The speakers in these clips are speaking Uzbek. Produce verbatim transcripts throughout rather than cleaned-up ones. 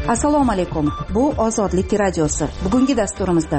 Assalomu alaykum. Bu Ozodlik radiosi. Bugungi dasturimizda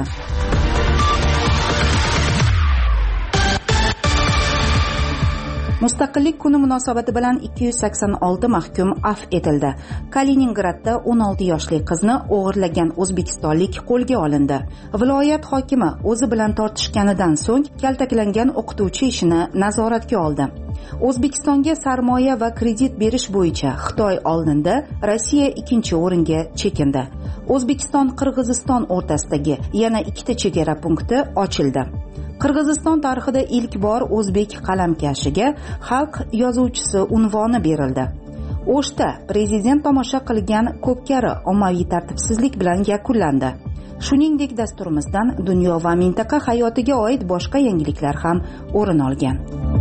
Mustaqillik kuni munosabati bilan ikki yuz sakson olti mahkum afv etildi. Kaliningradda o'n olti yoshli qizni o'g'irlagan o'zbekistonlik qo'lga olindi. Viloyat hokimi o'zi bilan tortishganidan so'ng kaltaklangan o'qituvchi ishini nazoratga oldi. O'zbekistonga sarmoya va kredit berish bo'yicha Xitoy oldinda, Rossiya ikkinchi o'ringa chekindi. O'zbekiston-Qirg'iziston o'rtasidagi yana ikkita chegara punkti ochildi. Qirg'iziston tarixida ilk bor o'zbek qalamkashiga xalq yozuvchisi unvoni berildi. O'shda prezident tomosha qilgan ko'pkari ommaviy tartibsizlik bilan yakunlandi. Shuningdek, dasturimizdan dunyo va mintaqa hayotiga oid boshqa yangiliklar ham o'rin olgan.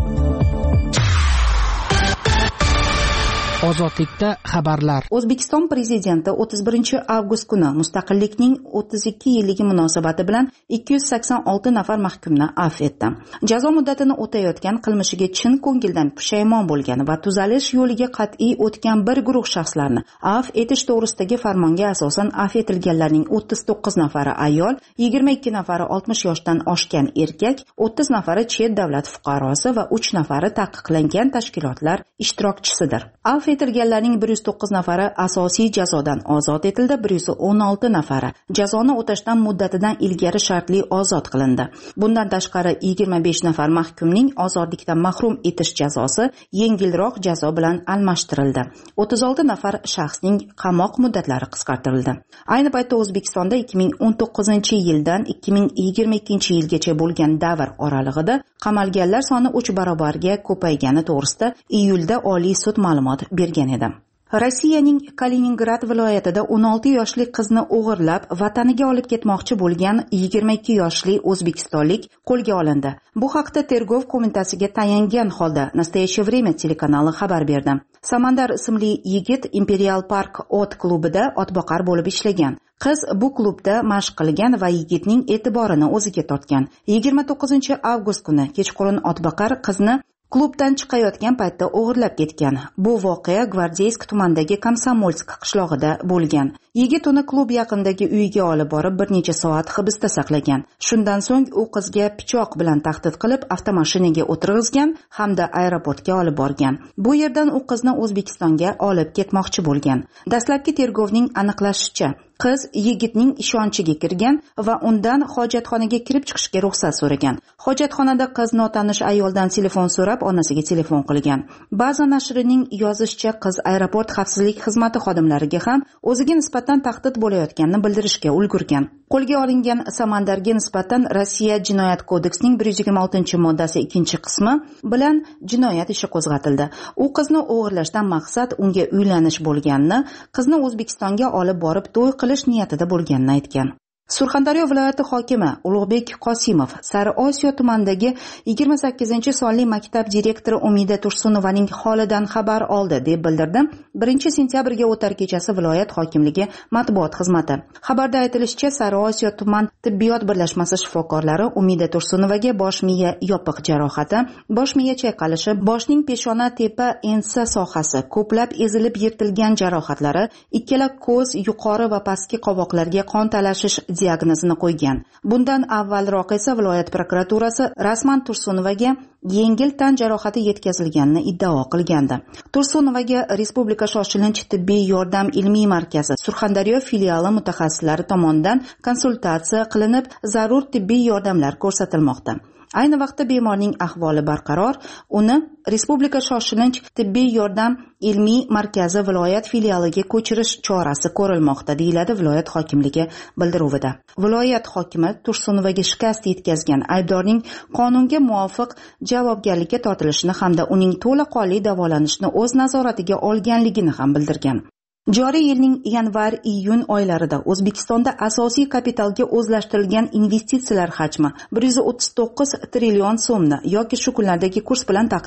Ozodlikda xabarlar. O'zbekiston prezidenti o'ttiz birinchi avgust kuni mustaqillikning o'ttiz ikki yilligi munosabati bilan ikki yuz sakson olti nafar mahkumni afv etdi. Jazo muddatini o'tayotgan, qilmishiga chin ko'ngildan pushaymon bo'lgan va tuzalish yo'liga qat'iy o'tgan bir guruh shaxslarni afv etish to'g'risidagi farmonga asosan afv etilganlarning o'ttiz to'qqiz nafari ayol, yigirma ikki nafari oltmish yoshdan oshgan erkak, o'ttiz nafari chet davlat fuqarosi va uch nafari taqiqlangan tashkilotlar ishtirokchisidir. Afv etilganlarning bir yuz to'qqiz nafari asosiy jazodan ozod etildi, bir yuz o'n olti nafari jazoni o'tashdan muddatidan ilgari shartli ozod qilindi. Bundan tashqari yigirma besh nafar mahkumning ozodlikdan mahrum etish jazosi yengilroq jazo bilan almashtirildi. o'ttiz olti nafar shaxsning qamoq muddatlari qisqartirildi. Ayni paytda O'zbekistonda ikki ming o'n to'qqizinchi yildan ikki ming yigirma ikkinchi yilgacha bo'lgan davr oralig'ida qamalganlar soni uch barobarga ko'paygani to'g'risida iyulda Oliy sud ma'lumot bergan edi. Rossiyaning Kaliningrad viloyatida o'n olti yoshli qizni o'g'irlab vataniga olib ketmoqchi bo'lgan yigirma ikki yoshli o'zbekistonlik qo'lga olindi. Bu haqda Tergov qo'mitasiga tayangan holda Nastoящее время telekanali xabar berdi. Samandar ismli yigit Imperial Park ot klubida otboqar bo'lib ishlagan. Qiz bu klubda mashq qilgan va yigitning e'tiborini o'ziga tortgan. yigirma to'qqizinchi avgust kuni kechqurun otboqar qizni klubdan chiqayotgan paytda o'g'irlab ketgan. Bu voqea Gvardeysk tumanidagi Komsomolsk qishlog'ida bo'lgan. Yigit uni klub yaqinidagi uyiga olib borib bir necha soat hibsda saqlagan. Shundan so'ng u qizga pichoq bilan tahdid qilib avtomashinaga o'tirg'izgan hamda aeroportga olib borgan. Bu yerdan u qizni O'zbekistonga olib ketmoqchi bo'lgan. Dastlabki tergovning aniqlashicha, qiz yigitning ishonchiga kirgan va undan hojatxonaga kirib chiqishga ruxsat so'ragan. Hojatxonada qiz notanish ayoldan telefon so'rab, onasiga telefon qilgan. Ba'zi nashrining yozishicha, qiz aeroport xavfsizlik xizmati xodimlariga ham o'ziga nisbatan tahdid bo'layotganini bildirishga ulgurgan. Qo'lga olingan Samandarga nisbatan Rossiya Jinoyat kodeksining bir yuz yigirma oltinchi moddasi ikkinchi qismi bilan jinoyat ishi qo'zg'atildi. U qizni o'g'irlashdan maqsad unga uylanish bo'lganini, qizni O'zbekistonga olib borib to'y qilish niyatida bo'lganini aytgan. Surxondaryo viloyati hokimi Ulug'bek Qosimov Sariosiyo tumanidagi yigirma sakkizinchi sonli maktab direktori Umida Tursunovaning holidan xabar oldi deb bildirdi birinchi sentyabrga o'tar kechasi viloyat hokimligi matbuot xizmati. Xabarda aytilishicha, Sariosiyo tuman tibbiyot birlashmasi shifokorlari Umida Tursunovaga bosh miya yopiq jarohati, bosh miya chayqalishi, boshning peshona tepa ensa sohasi, ko'plab ezilib yirtilgan jarohatlari, ikkala ko'z, yuqori va pastki qovoqlarga qon talashish diagnozini qo'ygan. Bundan avvalroq esa viloyat prokuraturasi rasman Tursunovaga yengil tan jarohati yetkazilganini iddao qilgandi. Tursunovaga Respublika shoshilinch tibbiy yordam ilmiy markazi Surxondaryo filiali mutaxassislari tomonidan konsultatsiya qilinib, zarur tibbiy yordamlar ko'rsatilmoqda. Ayni vaqtda bemorning ahvoli barqaror, uni Respublika shoshilinch tibbiy yordam ilmiy markazi viloyat filialiga ko'chirish chorasi ko'rilmoqda, deyiladi viloyat hokimligi bildiruvida. Viloyat hokimi Tursunovaga shikast yetkazgan aybdorning qonunga muvofiq javobgarlikka tortilishini hamda uning to'laqonli davolanishini o'z nazoratiga olganligini ham bildirgan. Joriy yilning yanvar-iyun oylarida O'zbekistonda asosiy kapitalga o'zlashtirilgan investitsiyalar hajmi bir yuz o'ttiz to'qqiz trillion so'mni yoki shu kunlardagi kurs bilan taqriban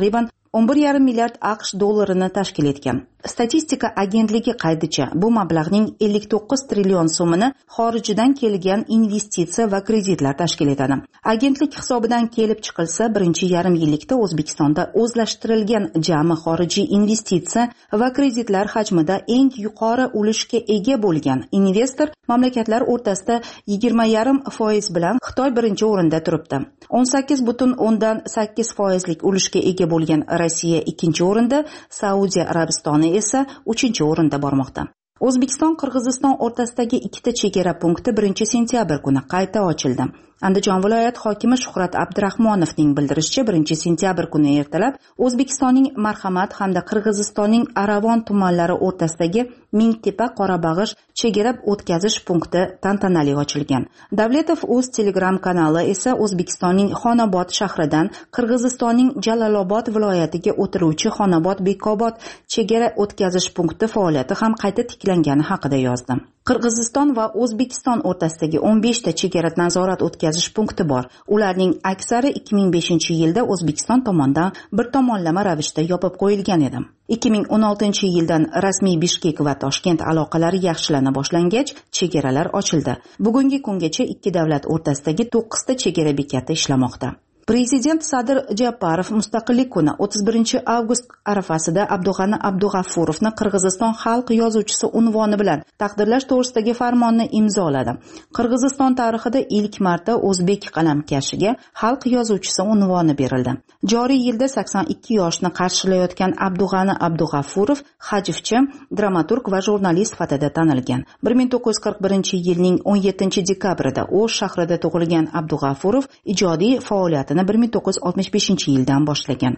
o'n bir yarim milliard AQSh dollarini tashkil etgan. Statistika agentligi qaydicha, bu mablag'ning ellik to'qqiz trillion so'mini xorijdan kelgan investitsiya va kreditlar tashkil etadi. Agentlik hisobidan kelib chiqilsa, birinchi yarim yillikda O'zbekistonda o'zlashtirilgan jami xorijiy investitsiya va kreditlar hajmida eng yuqori ulushga ega bo'lgan investor mamlakatlar o'rtasida yigirma yarim foiz bilan Xitoy birinchi o'rinda turibdi. o'n sakkiz butun o'ndan sakkiz foizlik ulushga ega bo'lgan Rossiya ikkinchi o'rinda, Saudiya Arabistoni esa uchinchi o'rinda bormoqda. O'zbekiston Qirg'iziston o'rtasidagi ikkita chegara punkti birinchi sentyabr kuni qayta ochildi. Andijon viloyat hokimi Shuhrat Abdurahmonovning bildirishicha, birinchi sentyabr kuni ertalab O'zbekistonning Marhamat hamda Qirg'izistonning Aravon tumanlari o'rtasidagi Mingtepa Qorabag'ish chegara o'tkazish punkti tantanali ochilgan. Davletov o'z Telegram kanali esa O'zbekistonning Xonobod shahridan Qirg'izistonning Jalolobod viloyatiga o'tiruvchi Xonobod-Bekobod chegara o'tkazish punkti faoliyati ham qayta tiklangani haqida yozdi. Qirg'iziston va O'zbekiston o'rtasidagi o'n besh ta chegara nazorat o'tkazish punkti bor. Ularning aksari ikki ming beshinchi yilda O'zbekiston tomonidan bir tomonlama ravishda yopib qo'yilgan edi. ikki ming o'n oltinchi yildan rasmiy Bishkek va Toshkent aloqalari yaxshilana boshlangach, chegaralar ochildi. Bugungi kungacha ikki davlat o'rtasidagi to'qqiz ta chegara bekati ishlamoqda. Prezident Sadir Japarov Mustaqillik kuni o'ttiz birinchi avgust arafasida Abdug'ani Abdug'affurovni Qirg'iziston xalq yozuvchisi unvoni bilan taqdirlash to'g'risidagi farmonni imzoladi. Qirg'iziston tarixida ilk marta o'zbek qalamkashiga xalq yozuvchisi unvoni berildi. Joriy yilda sakson ikki yoshni qarshilayotgan Abdug'ani Abdug'affurov hajvchi, dramaturg va jurnalist sifatida tanilgan. bir ming to'qqiz yuz qirq birinchi yilning o'n yettinchi dekabrida O'sh shahrida tug'ilgan Abdug'affurov ijodiy faoliyatini bir ming to'qqiz yuz oltmish beshinchi yildan boshlagan.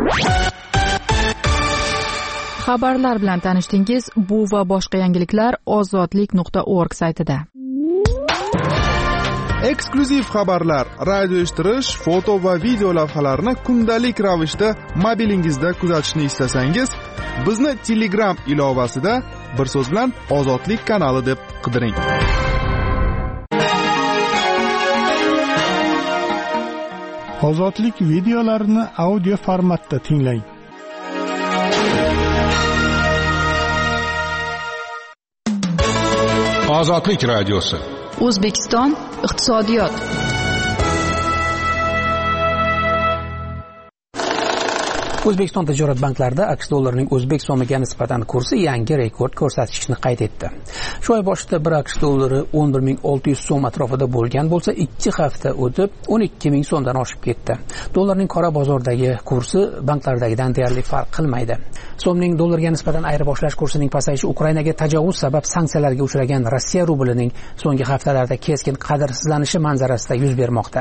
Xabarlar bilan tanishdingiz. Bu va boshqa yangiliklar ozodlik nuqta org saytida. Eksklyuziv xabarlar, radio eshittirish, foto va video lavhalarni kundalik ravishda mobilingizda kuzatishni istasangiz, bizni Telegram ilovasida bir so'z bilan Ozodlik kanali deb qidiring. Ozodlik videolarini audio formatda tinglang. Ozodlik radiosi. O'zbekiston iqtisodiyot. O'zbekiston tijorat banklarida AQSh dollarining o'zbek so'miga nisbatan kursi yangi rekord ko'rsatkichni qayd etdi. Shu oy boshida bir AQSh dollari o'n bir ming olti yuz so'm atrofida bo'lgan bo'lsa, ikki hafta o'tib o'n ikki ming so'mdan oshib ketdi. Dollarning qora bozordagi kursi banklardagidan deyarli farq qilmaydi. So'mning dollarga nisbatan ayirboshlash kursining pasayishi Ukrainaga tajovuz sabab sanksiyalarga uchragan Rossiya rublining so'nggi haftalarda keskin qadrsizlanishi manzarasida yuz bermoqda.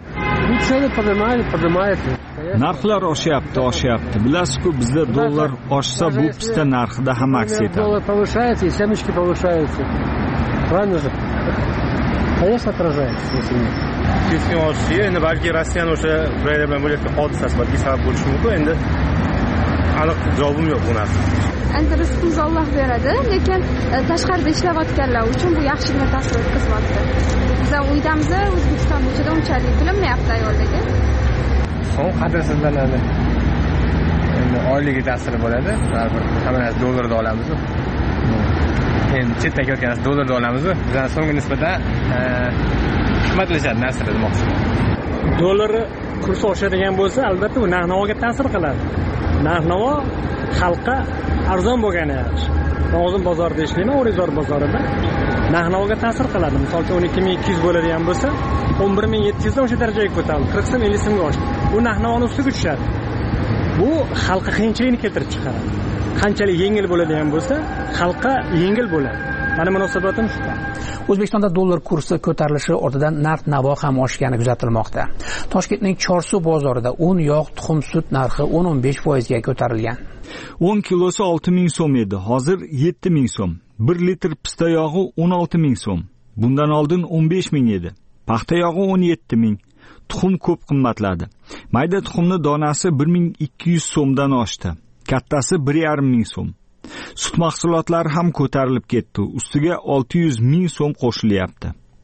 Narxlar oshyapti, oshyapti. Bilasiz-ku, bizda dollar oshsa, bu pista narxida ham aks etadi. Dollar повышается, и семечки повышаются. Правильно же? Конечно, отражается, если нет. Keskin oshishi, endi balki Rossiyaning o'sha Ukraina bilan bo'layotgan hodisasi balki sabab bo'lishi mumkin. Endi aniq javobim yo'q bu narsa. Endi rizqimizni Alloh beradi, lekin tashqarida ishlayotganlar uchun bu yaxshigina ta'sir o'tkazyapti. Bizlar uydamiz, O'zbekiston ichida unchalik bilinmayapti ayollarga. So'ng qadrsizlanadi. Endi oyligiga ta'siri bo'ladi. Baribir hamma narsa dollarda olamiz. Endi chetdan kelayotgan narsa dollarda olamiz. Bizlar so'nggi nisbatan qimmatlashadi narsalar demoqchiman. Dollar kursi oshadigan bo'lsa, albatta u narx-navoga ta'sir qiladi. Narx-navo xalqqa arzon bo'lgani yaxshi. Men o'zim bozorda ishlayman, O'rizor bozorida. Narx-navoga ta'sir qiladi. Misol uchun o'n ikki ming ikki yuz bo'ladigan bo'lsa, o'n bir ming yetti yuz dan o'sha darajaga ko'tarildi. qirq so'm, ellik so'mga oshdi. Bu narx-navoning ustiga tushadi. Bu xalqqa qiyinchilikni keltirib chiqaradi. Qanchalik yengil bo'ladigan bo'lsa, xalqqa yengil bo'ladi. Mana munosabatim shu. O'zbekistonda dollar kursi ko'tarilishi ortidan narx-navo ham oshgani kuzatilmoqda. Toshkentning Chorsu bozorida un, yog', tuxum, sut narxi o'n o'n besh foizga ko'tarilgan. o'n kilosi olti ming so'm edi, hozir yetti ming so'm. bir litr pista yog'i o'n olti ming so'm. Bundan oldin o'n besh ming edi. Paxta yog'i o'n yetti ming. Tuxum ko'p qimmatladi. Mayda tuxumni donasi bir ming ikki yuz so'mdan oshdi. Kattasi bir yarim ming so'm. Sut mahsulotlari ham ko'tarilib ketdi. Ustiga olti yuz ming so'm qo'shilyapti.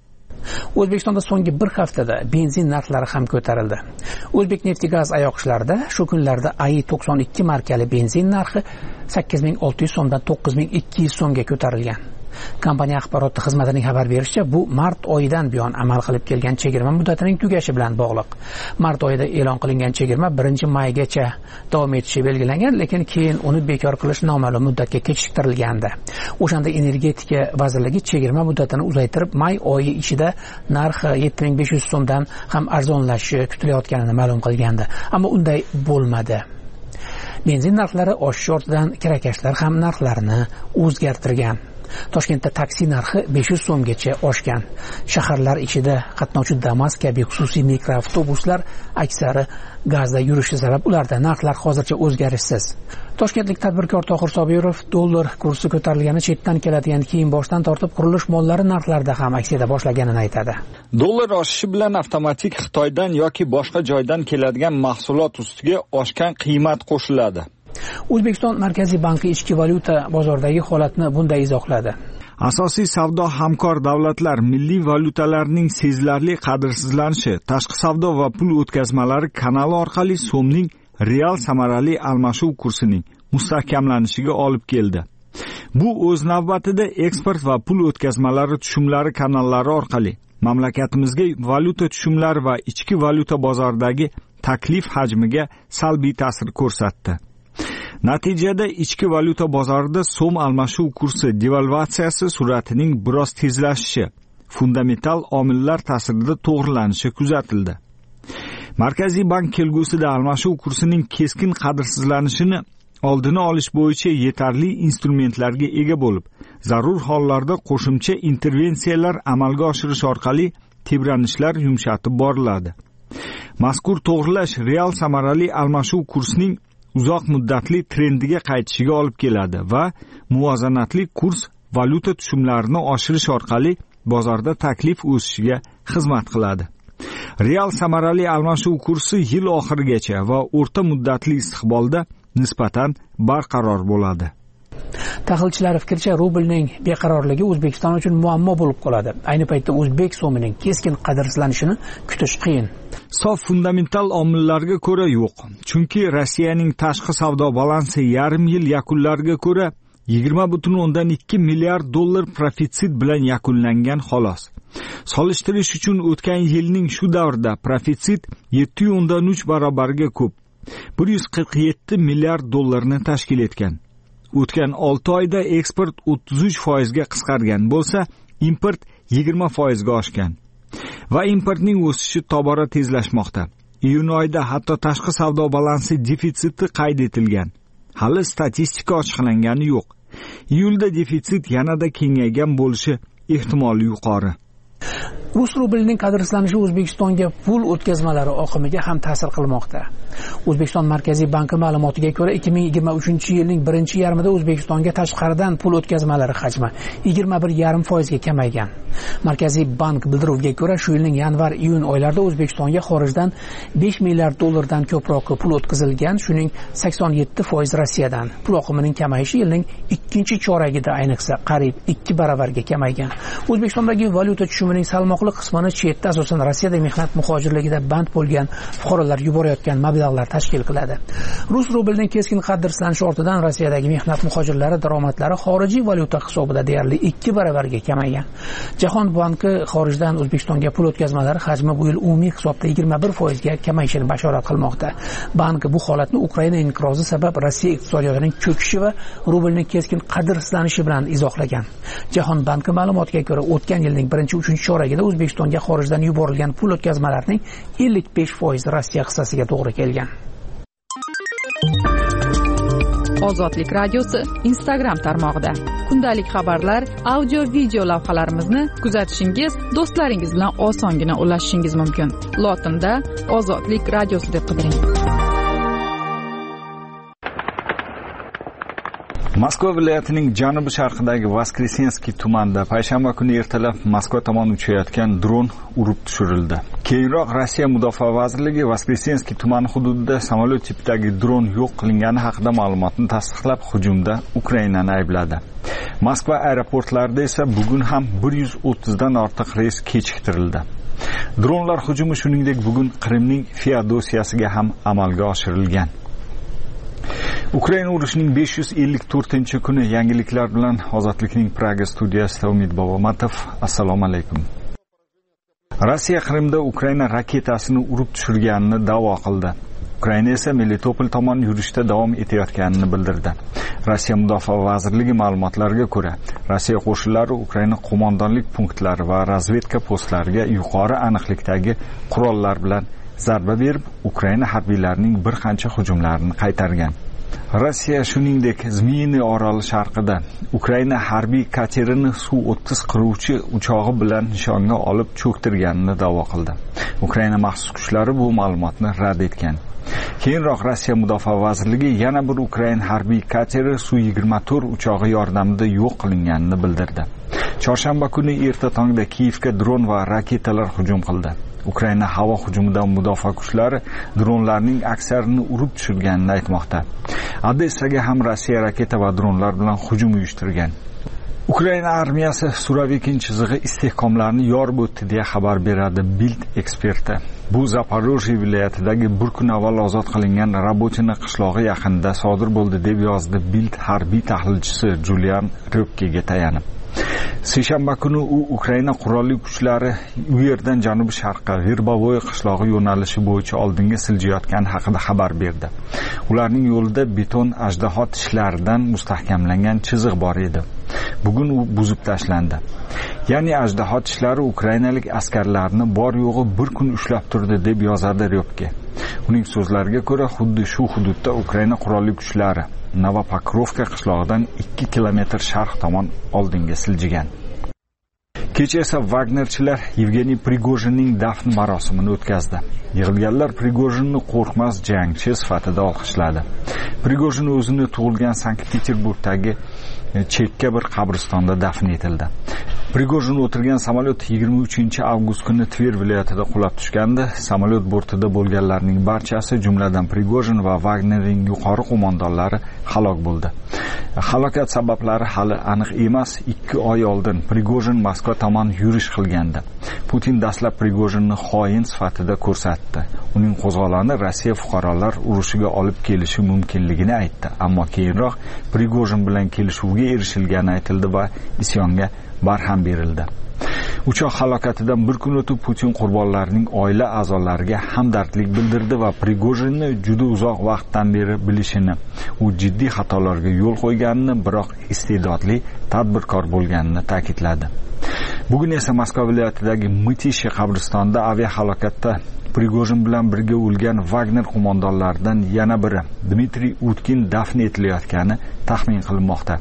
O'zbekistonda so'nggi bir haftada benzin narxlari ham ko'tarildi. O'zbekneftgaz ayoqishlarida shu kunlarda A I to'qson ikki markali benzin narxi sakkiz ming olti yuz so'mdan to'qqiz ming ikki yuz so'mga ko'tarilgan. Kompaniya axborot xizmatining xabar berishicha, bu mart oyidan buyon amal qilib kelgan chegirma muddatining tugashi bilan bog'liq. Mart oyida e'lon qilingan chegirma birinchi maygacha davom etishi belgilangan, lekin keyin uni bekor qilish noma'lum muddatga kechiktirilgandi. O'shanda Energetika vazirligi chegirma muddatini uzaytirib, may oyi ichida narxi yetti ming besh yuz so'mdan ham arzonlashishi kutilayotganini ma'lum qilgandi. Ammo unday bo'lmadi. Benzin narxlari oshish ortidan kirakashlar ham narxlarini o'zgartirgan. Toshkentda taksi narxi besh yuz so'mgacha oshgan. Shaharlar ichida qatnovchi Damas kabi xususiy mikroavtobuslar aksari gazda yurishi sabab ularda narxlar hozircha o'zgarishsiz. Toshkentlik tadbirkor Tohir Sobirov dollar kursi ko'tarilgani chetdan keladigan kiyim boshdan tortib qurilish mollari narxlarida ham aks eta boshlaganini aytadi. Dollar oshishi bilan avtomatik Xitoydan yoki boshqa joydan keladigan mahsulot ustiga oshgan qiymat qo'shiladi. O'zbekiston Markaziy banki ichki valyuta bozoridagi holatni bunday izohladi. Asosiy savdo hamkor davlatlar milliy valyutalarning sezilarli qadrsizlanishi, tashqi savdo va pul o'tkazmalari kanali orqali so'mning real samarali almashuv kursining mustahkamlanishiga olib keldi. Bu o'z navbatida eksport va pul o'tkazmalari tushumlari kanallari orqali mamlakatimizga valyuta tushumlari va ichki valyuta bozoridagi taklif hajmiga salbiy ta'sir ko'rsatdi. Natijada ichki valyuta bozorida so'm almashuv kursi devalvatsiyasi sur'atining biroz tezlashishi, fundamental omillar ta'sirida to'g'rilanishi kuzatildi. Markaziy bank kelgusida almashuv kursining keskin qadrsizlanishini oldini olish bo'yicha yetarli instrumentlarga ega bo'lib, zarur hollarda qo'shimcha intervensiyalar amalga oshirish orqali tebranishlar yumshatib boriladi. Mazkur to'g'rilash real samarali almashuv kursining uzoq muddatli trendiga qaytishiga olib keladi va muvozanatli kurs valyuta tushumlarini oshirish orqali bozorda taklif o'sishiga xizmat qiladi. Real samarali almashuv kursi yil oxirigacha va o'rta muddatli istiqbolda nisbatan barqaror bo'ladi. Tahlilchilar fikricha, rublning beqarorligi O'zbekiston uchun muammo bo'lib qoladi. Ayni paytda o'zbek so'mining keskin qadrsizlanishini kutish qiyin. Sof fundamental omillarga ko'ra yo'q. Chunki Rossiyaning tashqi savdo balansi yarim yil yakunlariga ko'ra yigirma butun o'ndan ikki milliard dollar profitsit bilan yakunlangan xolos. Solishtirish uchun o'tgan yilning shu davrida profitsit yetti o'ndan uch barobarga ko'p, bir yuz qirq yetti milliard dollarni tashkil etgan. O'tgan olti oyda eksport o'ttiz uch foizga qisqargan bo'lsa, import yigirma foizga oshgan. Va importning o'sishi tobora tezlashmoqda. Iyun oyida hatto tashqi savdo balansi defitsiti qayd etilgan. Hali statistika ochiqlangani yo'q. Iyulda defitsit yanada kengaygan bo'lishi ehtimoli yuqori. Rus rublining qadrsizlanishi O'zbekistonga pul o'tkazmalari oqimiga ham ta'sir qilmoqda. O'zbekiston Markaziy banki ma'lumotiga ko'ra, ikki ming yigirma uchinchi yilning birinchi yarmida O'zbekistonga tashqaridan pul o'tkazmalari hajmi yigirma bir yarim foizga kamaygan. Markaziy bank bildiruviga ko'ra, shu yilning yanvar-iyun oylarida O'zbekistonga xorijdan besh milliard dollardan ko'proq pul o'tkazilgan, shuning sakson yetti foiz Rossiyadan. Pul oqimining kamayishi yilning ikkinchi choragida ayniqsa qariyb ikki baravarga kamaygan. O'zbekistondagi valyuta tushumining salmoqli qismini chetda, asosan Rossiyada mehnat muhojirligida band bo'lgan fuqarolar yuborayotgan mablag'lar tashkil qiladi. Rus rublining keskin qadrsizlanishi ortidan Rossiyadagi mehnat muhojirlari daromadlari xorijiy valyuta hisobida deyarli ikki baravarga kamaygan. Jahon banki xorijdan O'zbekistonga pul o'tkazmalari hajmi bu yil umumiy hisobda yigirma bir foizga kamayishini bashorat qilmoqda. Bank bu holatni Ukraina inqirozi sabab Rossiya iqtisodiyotining cho'kishi va rublning keskin qadrsizlanishi bilan izohlagan. Jahon banki ma'lumotiga ko'ra, o'tgan yilning birinchi uchinchi choragida O'zbekistonga xorijdan yuborilgan pul o'tkazmalarining ellik besh foiz Rossiya hissasiga to'g'ri kelgan. Ozodlik radiosi Instagram tarmog'ida kundalik xabarlar, audio video lavhalarimizni kuzatishingiz, do'stlaringiz bilan osongina ulashishingiz mumkin. Lotinda Ozodlik radiosi deb qidiring. Moskva viloyatining janubi sharqidagi Voskresenskiy tumanida payshanba kuni ertalab Moskva tomon uchayotgan dron urib tushirildi. Keyinroq Rossiya Mudofaa vazirligi Voskresenskiy tumani hududida samolyot tipidagi dron yo'q qilingani haqida ma'lumotni tasdiqlab, hujumda Ukrainani aybladi. Moskva aeroportlarida esa bugun ham bir yuz o'ttizdan ortiq reys kechiktirildi. Dronlar hujumi shuningdek bugun Qrimning Feodosiyasiga ham amalga oshirilgan. Ukraina urushining besh yuz ellik to'rtinchi kuni yangiliklar bilan Ozodlikning Praga studiyasida Umid Bobomatov. Assalomu alaykum. Rossiya Qrimda Ukraina raketasini urib tushirganini da'vo qildi. Ukraina esa Melitopol tomon yurishda davom etayotganini bildirdi. Rossiya Mudofaa vazirligi ma'lumotlariga ko'ra, Rossiya qo'shinlari Ukraina qo'mondonlik punktlari va razvedka postlariga yuqori aniqlikdagi qurollar bilan zarba berib, Ukraina harbiylarining bir qancha hujumlarini qaytargan. Rossiya shuningdek Zmiyniy oroli sharqida Ukraina harbiy katerini suv o'ttiz qiruvchi uchog'i bilan nishonga olib cho'ktirganini da'vo qildi. Ukraina maxsus kuchlari bu ma'lumotni rad etgan. Keyinroq Rossiya Mudofaa vazirligi yana bir Ukraina harbiy kateri Su yigirma to'rt uchog'i yordamida yo'q qilinganini bildirdi. Chorshanba kuni erta tongda Kiyevga dron va raketalar hujum qildi. Ukraina havo hujumidan mudofaa kuchlari dronlarning aksarini urib tushirganini aytmoqda. Odessaga ham Rossiya raketa va dronlar bilan hujum uyushtirgan. Ukraina armiyasi Suravikin chizig'i istehkomlarini yorib o'tdi deya xabar beradi Bild eksperti. Bu Zaporojye viloyatidagi bir kun avval ozod qilingan Rabotina qishlog'i yaqinida sodir bo'ldi deb yozdi Bild harbiy tahlilchisi Julian Ryokkega tayanib. Seshanba kuni u Ukraina qurolli kuchlari u yerdan janubi sharqqa Verbovoy qishlog'i yo'nalishi bo'yicha oldinga siljayotgani haqida xabar berdi. Ularning yo'lida beton ajdaho tishlaridan mustahkamlangan chiziq bor edi. Bugun u buzib tashlandi. Ya'ni ajdaho tishlari ukrainalik askarlarni bor yo'g'i bir kun ushlab turdi deb yozadi Ryobke. Uning so'zlariga ko'ra, xuddi shu hududda Ukraina qurolli kuchlari Novopokrovka qishlog'idan ikki kilometr sharq tomon oldinga siljigan. Kecha esa Wagnerchilar Yevgeniy Prigojinning dafn marosimini o'tkazdi. Yig'ilganlar Prigojinni qo'rqmas jangchi sifatida olqishladi. Prigojin o'zini tug'ilgan Sankt-Peterburgdagi chekka bir qabristonda dafn etildi. Prigojin o'tirgan samolyot yigirma uchinchi avgust kuni Tver viloyatida qulab tushgandi. Samolyot bortida bo'lganlarning barchasi, jumladan Prigojin va Wagnerning yuqori qo'mondonlari halok bo'ldi. Halokat sabablari hali aniq emas. ikki oy oldin Prigojin Moskva tomon yurish qilgandi. Putin dastlab Prigojinni xoin sifatida ko'rsatdi. Uning qo'zg'oloni Rossiya fuqarolar urushiga olib kelishi mumkinligini aytdi, ammo keyinroq Prigojin bilan kelishuvga erishilgani aytildi va isyonga barham berildi. Uchoq halokatidan bir kun o'tib Putin qurbonlarning oila a'zolariga hamdardlik bildirdi va Prigojinni juda uzoq vaqtdan beri bilishini, u jiddiy xatolarga yo'l qo'yganini, biroq iste'dodli tadbirkor bo'lganini ta'kidladi. Bugun esa Moskva viloyatidagi Mitishi qabristonida aviahalokatda Prigojin bilan birga o'lgan Wagner qo'mondonlaridan yana biri Dmitriy Utkin dafn etilayotgani taxmin qilinmoqda.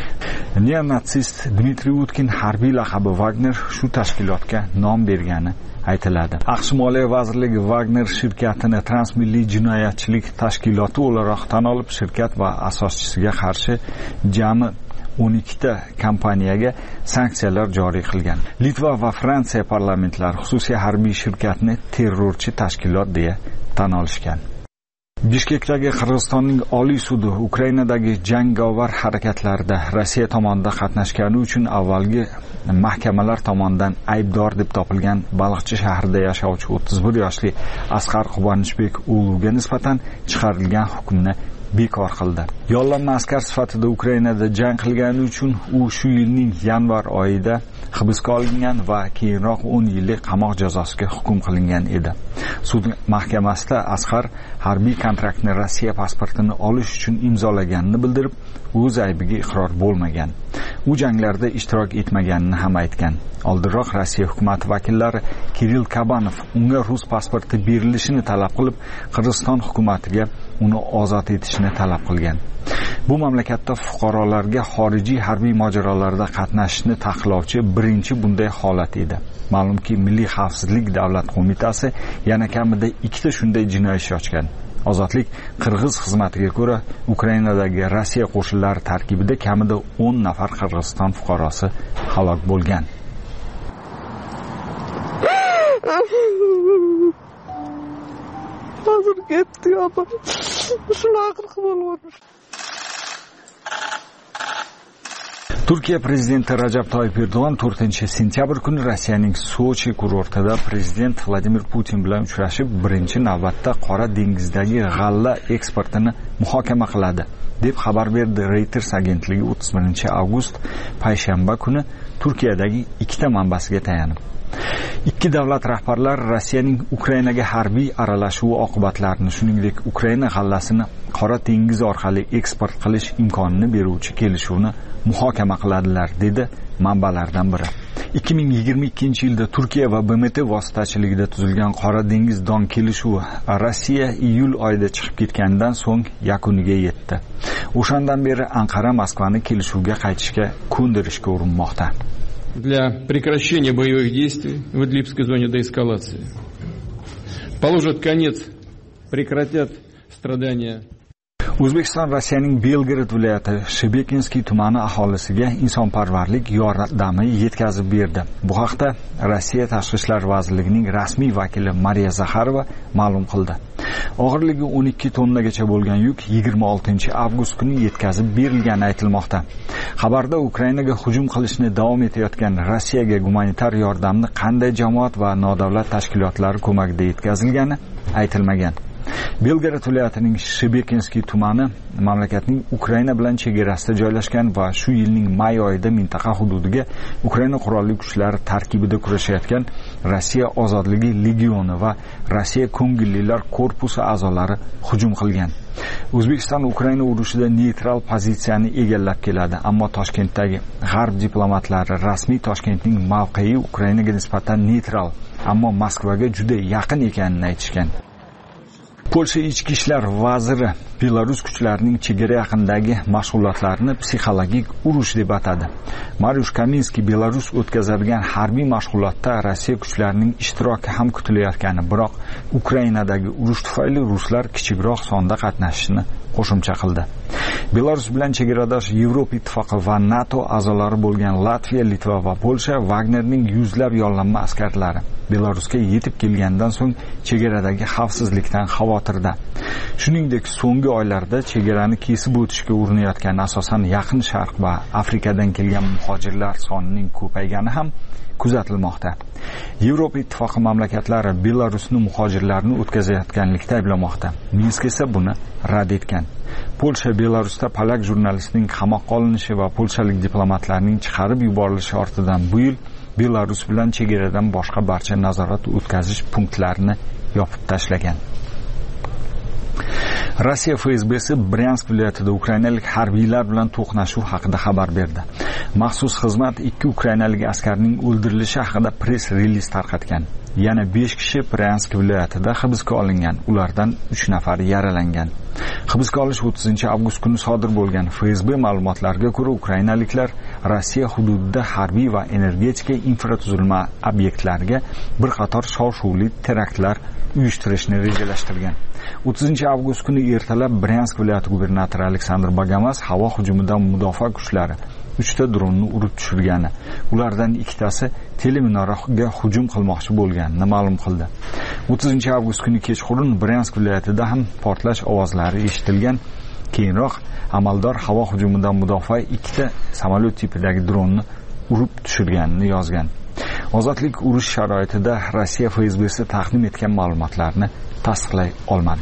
Neonatsist Dmitriy Utkin harbiy laqabi Wagner shu tashkilotga nom bergani aytiladi. AQSh Moliya vazirligi Wagner shirkatini transmilliy jinoyatchilik tashkiloti o'laroq tan olib, shirkat va asoschisiga qarshi jami o'n ikkita kompaniyaga sanksiyalar joriy qilgan. Litva va Fransiya parlamentlari xususiy harbiy shirkatni terrorchi tashkilot deya tan olishgan. Bishkekdagi Qirg'izistonning Oliy sudi Ukrainadagi jangovar harakatlarda Rossiya tomonidan qatnashgani uchun avvalgi mahkamalar tomonidan aybdor deb topilgan Baliqchi shahrida yashovchi o'ttiz bir yoshli Asqar Quvonishbek o'g'liga nisbatan chiqarilgan hukmni bekor qildi. Yollanma askar sifatida Ukrainada jang qilgani uchun u shu yilning yanvar oyida hibsga olingan va keyinroq o'n yillik qamoq jazosiga hukm qilingan edi. Sud mahkamasida Asqar harbiy kontraktni Rossiya pasportini olish uchun imzolaganini bildirib, o'z aybiga iqror bo'lmagan. U janglarda ishtirok etmaganini ham aytgan. Oldinroq Rossiya hukumat vakillari Kirill Kabanov unga rus pasporti berilishini talab qilib, Qirg'iziston hukumatiga uni ozod etishni talab qilgan. Bu mamlakatda fuqarolarga xorijiy harbiy mojarolarda qatnashishni taqiqlovchi birinchi bunday holat edi. Ma'lumki, Milliy xavfsizlik davlat qo'mitasi yana kamida ikkita shunday jinoiy ish ochgan. Ozodlik Qirg'iz xizmatiga ko'ra, Ukrainadagi Rossiya qo'shinlari tarkibida kamida o'n nafar Qirg'iziston fuqarosi halok bo'lgan. Hozir ketdi opa. Shunaqa qilib bo'ldi. Turkiya prezidenti Rajab Toyyib Erdo'g'an to'rtinchi sentyabr kuni Rossiyaning Sochi kurortida prezident Vladimir Putin bilan uchrashib, birinchi navbatda Qora dengizdagi g'alla eksportini muhokama qiladi, deb xabar berdi Reuters agentligi o'ttiz birinchi avgust payshanba kuni Turkiyadagi ikkita manbasiga tayanib. Ikki davlat rahbarlari Rossiyaning Ukrainaga harbiy aralashuvi oqibatlarini, shuningdek Ukraina g'allasini Qora dengiz orqali eksport qilish imkonini beruvchi kelishuvni muhokama qiladilar, dedi manbalardan biri. ikki ming yigirma ikkinchi yilda Turkiya va B M T vositachiligida tuzilgan Qora dengiz don kelishuvi Rossiya iyul oyida chiqib ketgandan so'ng yakuniga yetdi. O'shandan beri Anqara Moskvani kelishuvga qaytishga ko'ndirishga urinmoqda. Для прекращения боевых действий в Идлибской зоне деэскалации. Положат конец, прекратят страдания. O'zbekiston Rossiyaning Belgorod viloyati Shebekinskiy tumani aholisiga insonparvarlik yordami yetkazib berdi. Bu haqda Rossiya Tashqi ishlar vazirligining rasmiy vakili Mariya Zakharova ma'lum qildi. Og'irligi o'n ikki tonnagacha bo'lgan yuk yigirma oltinchi avgust kuni yetkazib berilgani aytilmoqda. Xabarda Ukrainaga hujum qilishni davom etayotgan Rossiyaga gumanitar yordamni qanday jamoat va nodavlat tashkilotlari ko'magida yetkazilgani aytilmagan. Belgorod viloyatining Shebekinskiy tumani mamlakatning Ukraina bilan chegarasida joylashgan va shu yilning may oyida mintaqa hududiga Ukraina qurolli kuchlari tarkibida kurashayotgan Rossiya ozodligi legioni va Rossiya ko'ngillilar korpusi a'zolari hujum qilgan. O'zbekiston Ukraina urushida neytral pozitsiyani egallab keladi, ammo Toshkentdagi g'arb diplomatlari rasmiy Toshkentning mavqei Ukrainaga nisbatan neytral, ammo Moskvaga juda yaqin ekanini aytishgan. Polsha ichki ishlar vaziri Belarus kuchlarining chegara yaqinidagi mashg'ulotlarni psixologik urush deb atadi. Mariusz Kaminskiy Belarus o'tkazadigan harbiy mashg'ulotda Rossiya kuchlarining ishtiroki ham kutilayotgani, biroq Ukrainadagi urush tufayli ruslar kichikroq sonda qatnashishini qo'shimcha qildi. Belarus bilan chegaradosh Yevropa ittifoqi va NATO a'zolari bo'lgan Latviya, Litva va Polsha Wagnerning yuzlab yollanma askarlari Belarusga yetib kelgandan so'ng chegaradagi xavfsizlikdan xavotirda. Shuningdek, so'nggi oylarda chegarani kesib o'tishga urinayotgan asosan Yaqin Sharq va Afrikadan kelgan muhojirlar sonining ko'paygani ham kuzatilmoqda. Yevropa ittifoqi mamlakatlari Belarusni muhojirlarni o'tkazayotganlikda ayblamoqda. Minsk esa buni rad etgan. Polsha Belarusda polak jurnalistining qamoqqa olinishi va polshalik diplomatlarning chiqarib yuborilishi ortidan bu yil Belarus bilan chegaradan boshqa barcha nazorat o'tkazish punktlarini yopib tashlagan. Rossiya F S B'si Bryansk viloyatida ukrainalik harbiylar bilan to'qnashuv haqida xabar berdi. Maxsus xizmat ikki ukrainalik askarning o'ldirilishi haqida press reliz tarqatgan. Yana besh kishi Bryansk viloyatida hibsga olingan, ulardan uch nafari yaralangan. Hibsga olish o'ttizinchi avgust kuni sodir bo'lgan. F S B ma'lumotlariga ko'ra, ukrainaliklar Rossiya hududida harbiy va energetika infratuzilma obyektlariga bir qator shov-shuvli teraktlar uyushtirishni rejalashtirgan. o'ttizinchi avgust kuni ertalab Bryansk viloyati gubernatori Aleksandr Bagamas havo hujumidan mudofaa kuchlari uchta dronni urib tushirgani, ulardan ikkitasi teleminoraga hujum qilmoqchi bo'lganini ma'lum qildi. o'ttizinchi avgust kuni kechqurun Bryansk viloyatida ham portlash ovozlari eshitilgan. Keyinroq amaldor havo hujumidan mudofaa ikkita samolyot tipidagi dronni urib tushirganini yozgan. Ozodlik urush sharoitida Rossiya F S B'si taqdim etgan ma'lumotlarni tasdiqlay olmadi.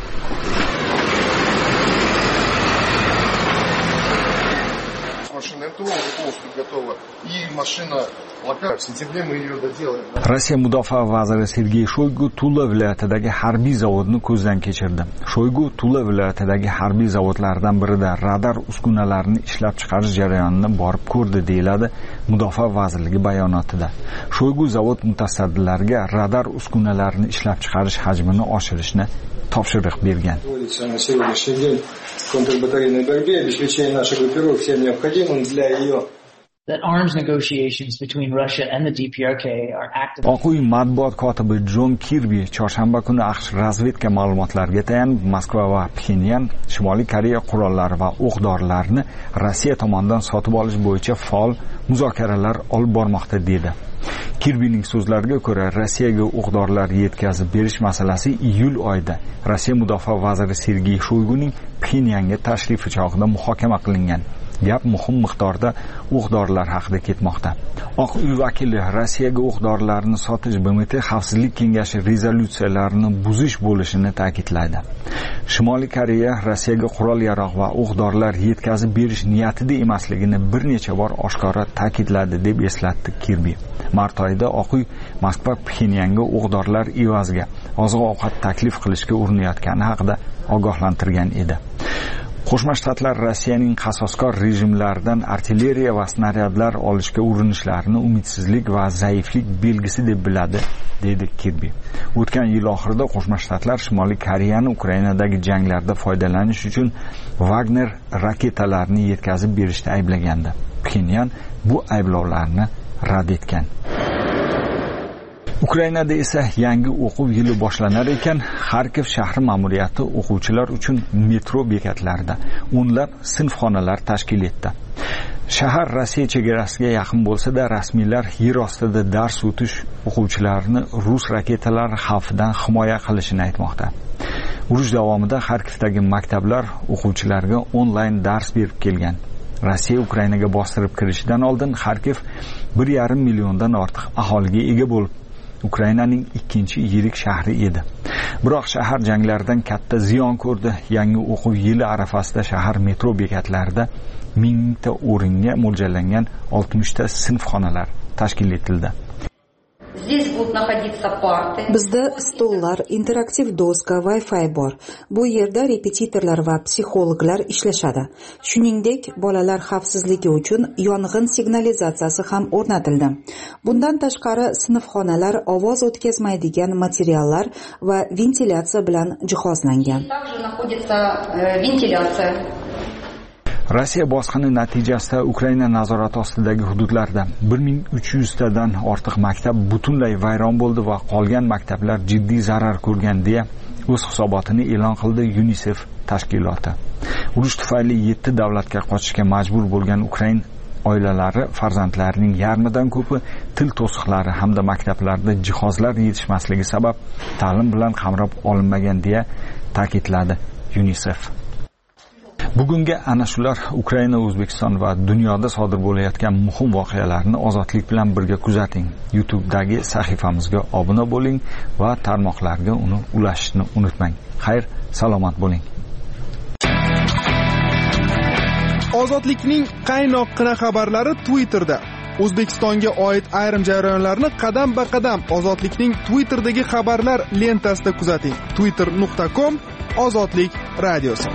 Rossiya mudofaa vaziri Sergey Shoygu Tula viloyatidagi harbiy zavodni ko'zdan kechirdi. Shoygu Tula viloyatidagi harbiy zavodlardan birida radar uskunalarini ishlab chiqarish jarayonini borib ko'rdi, deyiladi Mudofaa vazirligi bayonotida. Shoygu zavod mutasaddilariga radar uskunalarini ishlab chiqarish hajmini oshirishni topshiriq bergan. That arms negotiations between Russia and the D P R K are active. Oq uy matbuot kotibi John Kirby chorshanba kuni AQSh razvedka ma'lumotlariga tayanib Moskva va Pxenyan Shimoliy Koreya qurollari va o'q-dorilarini Rossiya tomonidan sotib olish bo'yicha faol muzokaralar olib bormoqda dedi. Kirbyning so'zlariga ko'ra, Rossiyaga o'q-dorilar yetkazib berish masalasi iyul oyida Rossiya mudofaa vaziri Sergey Shoyguning Pxenyanga tashrifi chog'ida muhokama qilingan. Gap muhim miqdorda o'q-dorilar haqida ketmoqda. Oq uy vakili Rossiyaga o'q-dorilarni sotish B M T Xavfsizlik kengashi rezolyutsiyalarini buzish bo'lishini ta'kidlaydi. Shimoliy Koreya Rossiyaga qurol-yarog' va o'q-dorilar yetkazib berish niyatida emasligini bir necha bor oshkora ta'kidladi deb eslatdi Kirbi. Mart oyida Oq uy Moskva Pxenyanga o'q-dorilar evaziga oziq-ovqat taklif qilishga urinayotgani haqida ogohlantirgan edi. Qo'shma Shtatlar Rossiyaning qasoskor rejimlaridan artilleriya va snaryadlar olishga urinishlarini umidsizlik va zaiflik belgisi deb biladi, dedi Kirbi. O'tgan yil oxirida Qo'shma Shtatlar Shimoliy Koreyani Ukrainadagi janglarda foydalanish uchun Wagner raketalarini yetkazib berishda ayblagandi. Pxenyan bu ayblovlarni rad etgan. Ukrainada esa yangi o'quv yili boshlanar ekan, Xarkov shahri ma'muriyati o'quvchilar uchun metro bekatlarida o'nlab sinfxonalar tashkil etdi. Shahar Rossiya chegarasiga yaqin bo'lsa-da, rasmiylar yer ostida dars o'tish o'quvchilarni rus raketalari xavfidan himoya qilishini aytmoqda. Urush davomida Xarkovdagi maktablar o'quvchilarga onlayn dars berib kelgan. Rossiya Ukrainaga bostirib kirishidan oldin Xarkov bir yarim milliondan ortiq aholiga ega bo'lib, Ukrainaning ikkinchi yirik shahri edi. Biroq shahar janglardan katta ziyon ko'rdi. Yangi o'quv yili arafasida shahar metro bekatlarida mingta o'ringa mo'ljallangan oltmishta sinfxonalar tashkil etildi. Bizda stollar, interaktiv doska, Wi-Fi bor. Bu yerda repetitorlar va psixologlar ishlashadi. Shuningdek, bolalar xavfsizligi uchun yong'in signalizatsiyasi ham o'rnatildi. Bundan tashqari, sinfxonalar ovoz o'tkazmaydigan materiallar va ventilyatsiya bilan jihozlangan. Rossiya bosqini natijasida Ukraina nazorati ostidagi hududlarda bir ming uch yuz tadan ortiq maktab butunlay vayron bo'ldi va qolgan maktablar jiddiy zarar ko'rgan deya o'z hisobotini e'lon qildi UNICEF tashkiloti. Urush tufayli yetti davlatga qochishga majbur bo'lgan Ukrain oilalari farzandlarining yarmidan ko'pi til to'siqlari hamda maktablarda jihozlar yetishmasligi sabab ta'lim bilan qamrab olinmagan deya ta'kidladi UNICEF. Bugungi ana shular Ukraina, O'zbekiston va dunyoda sodir bo'layotgan muhim voqealarni ozodlik bilan birga kuzating. YouTube'dagi sahifamizga obuna bo'ling va tarmoqlarga uni ulashishni unutmang. Xayr, salomat bo'ling. Ozodlikning qaynoqqina xabarlari Twitterda. O'zbekistonga oid ayrim jarayonlarni qadam-ba-qadam Ozodlikning Twitter'dagi xabarlar lentasida kuzating. twitter nuqta com Ozodlik radiosi.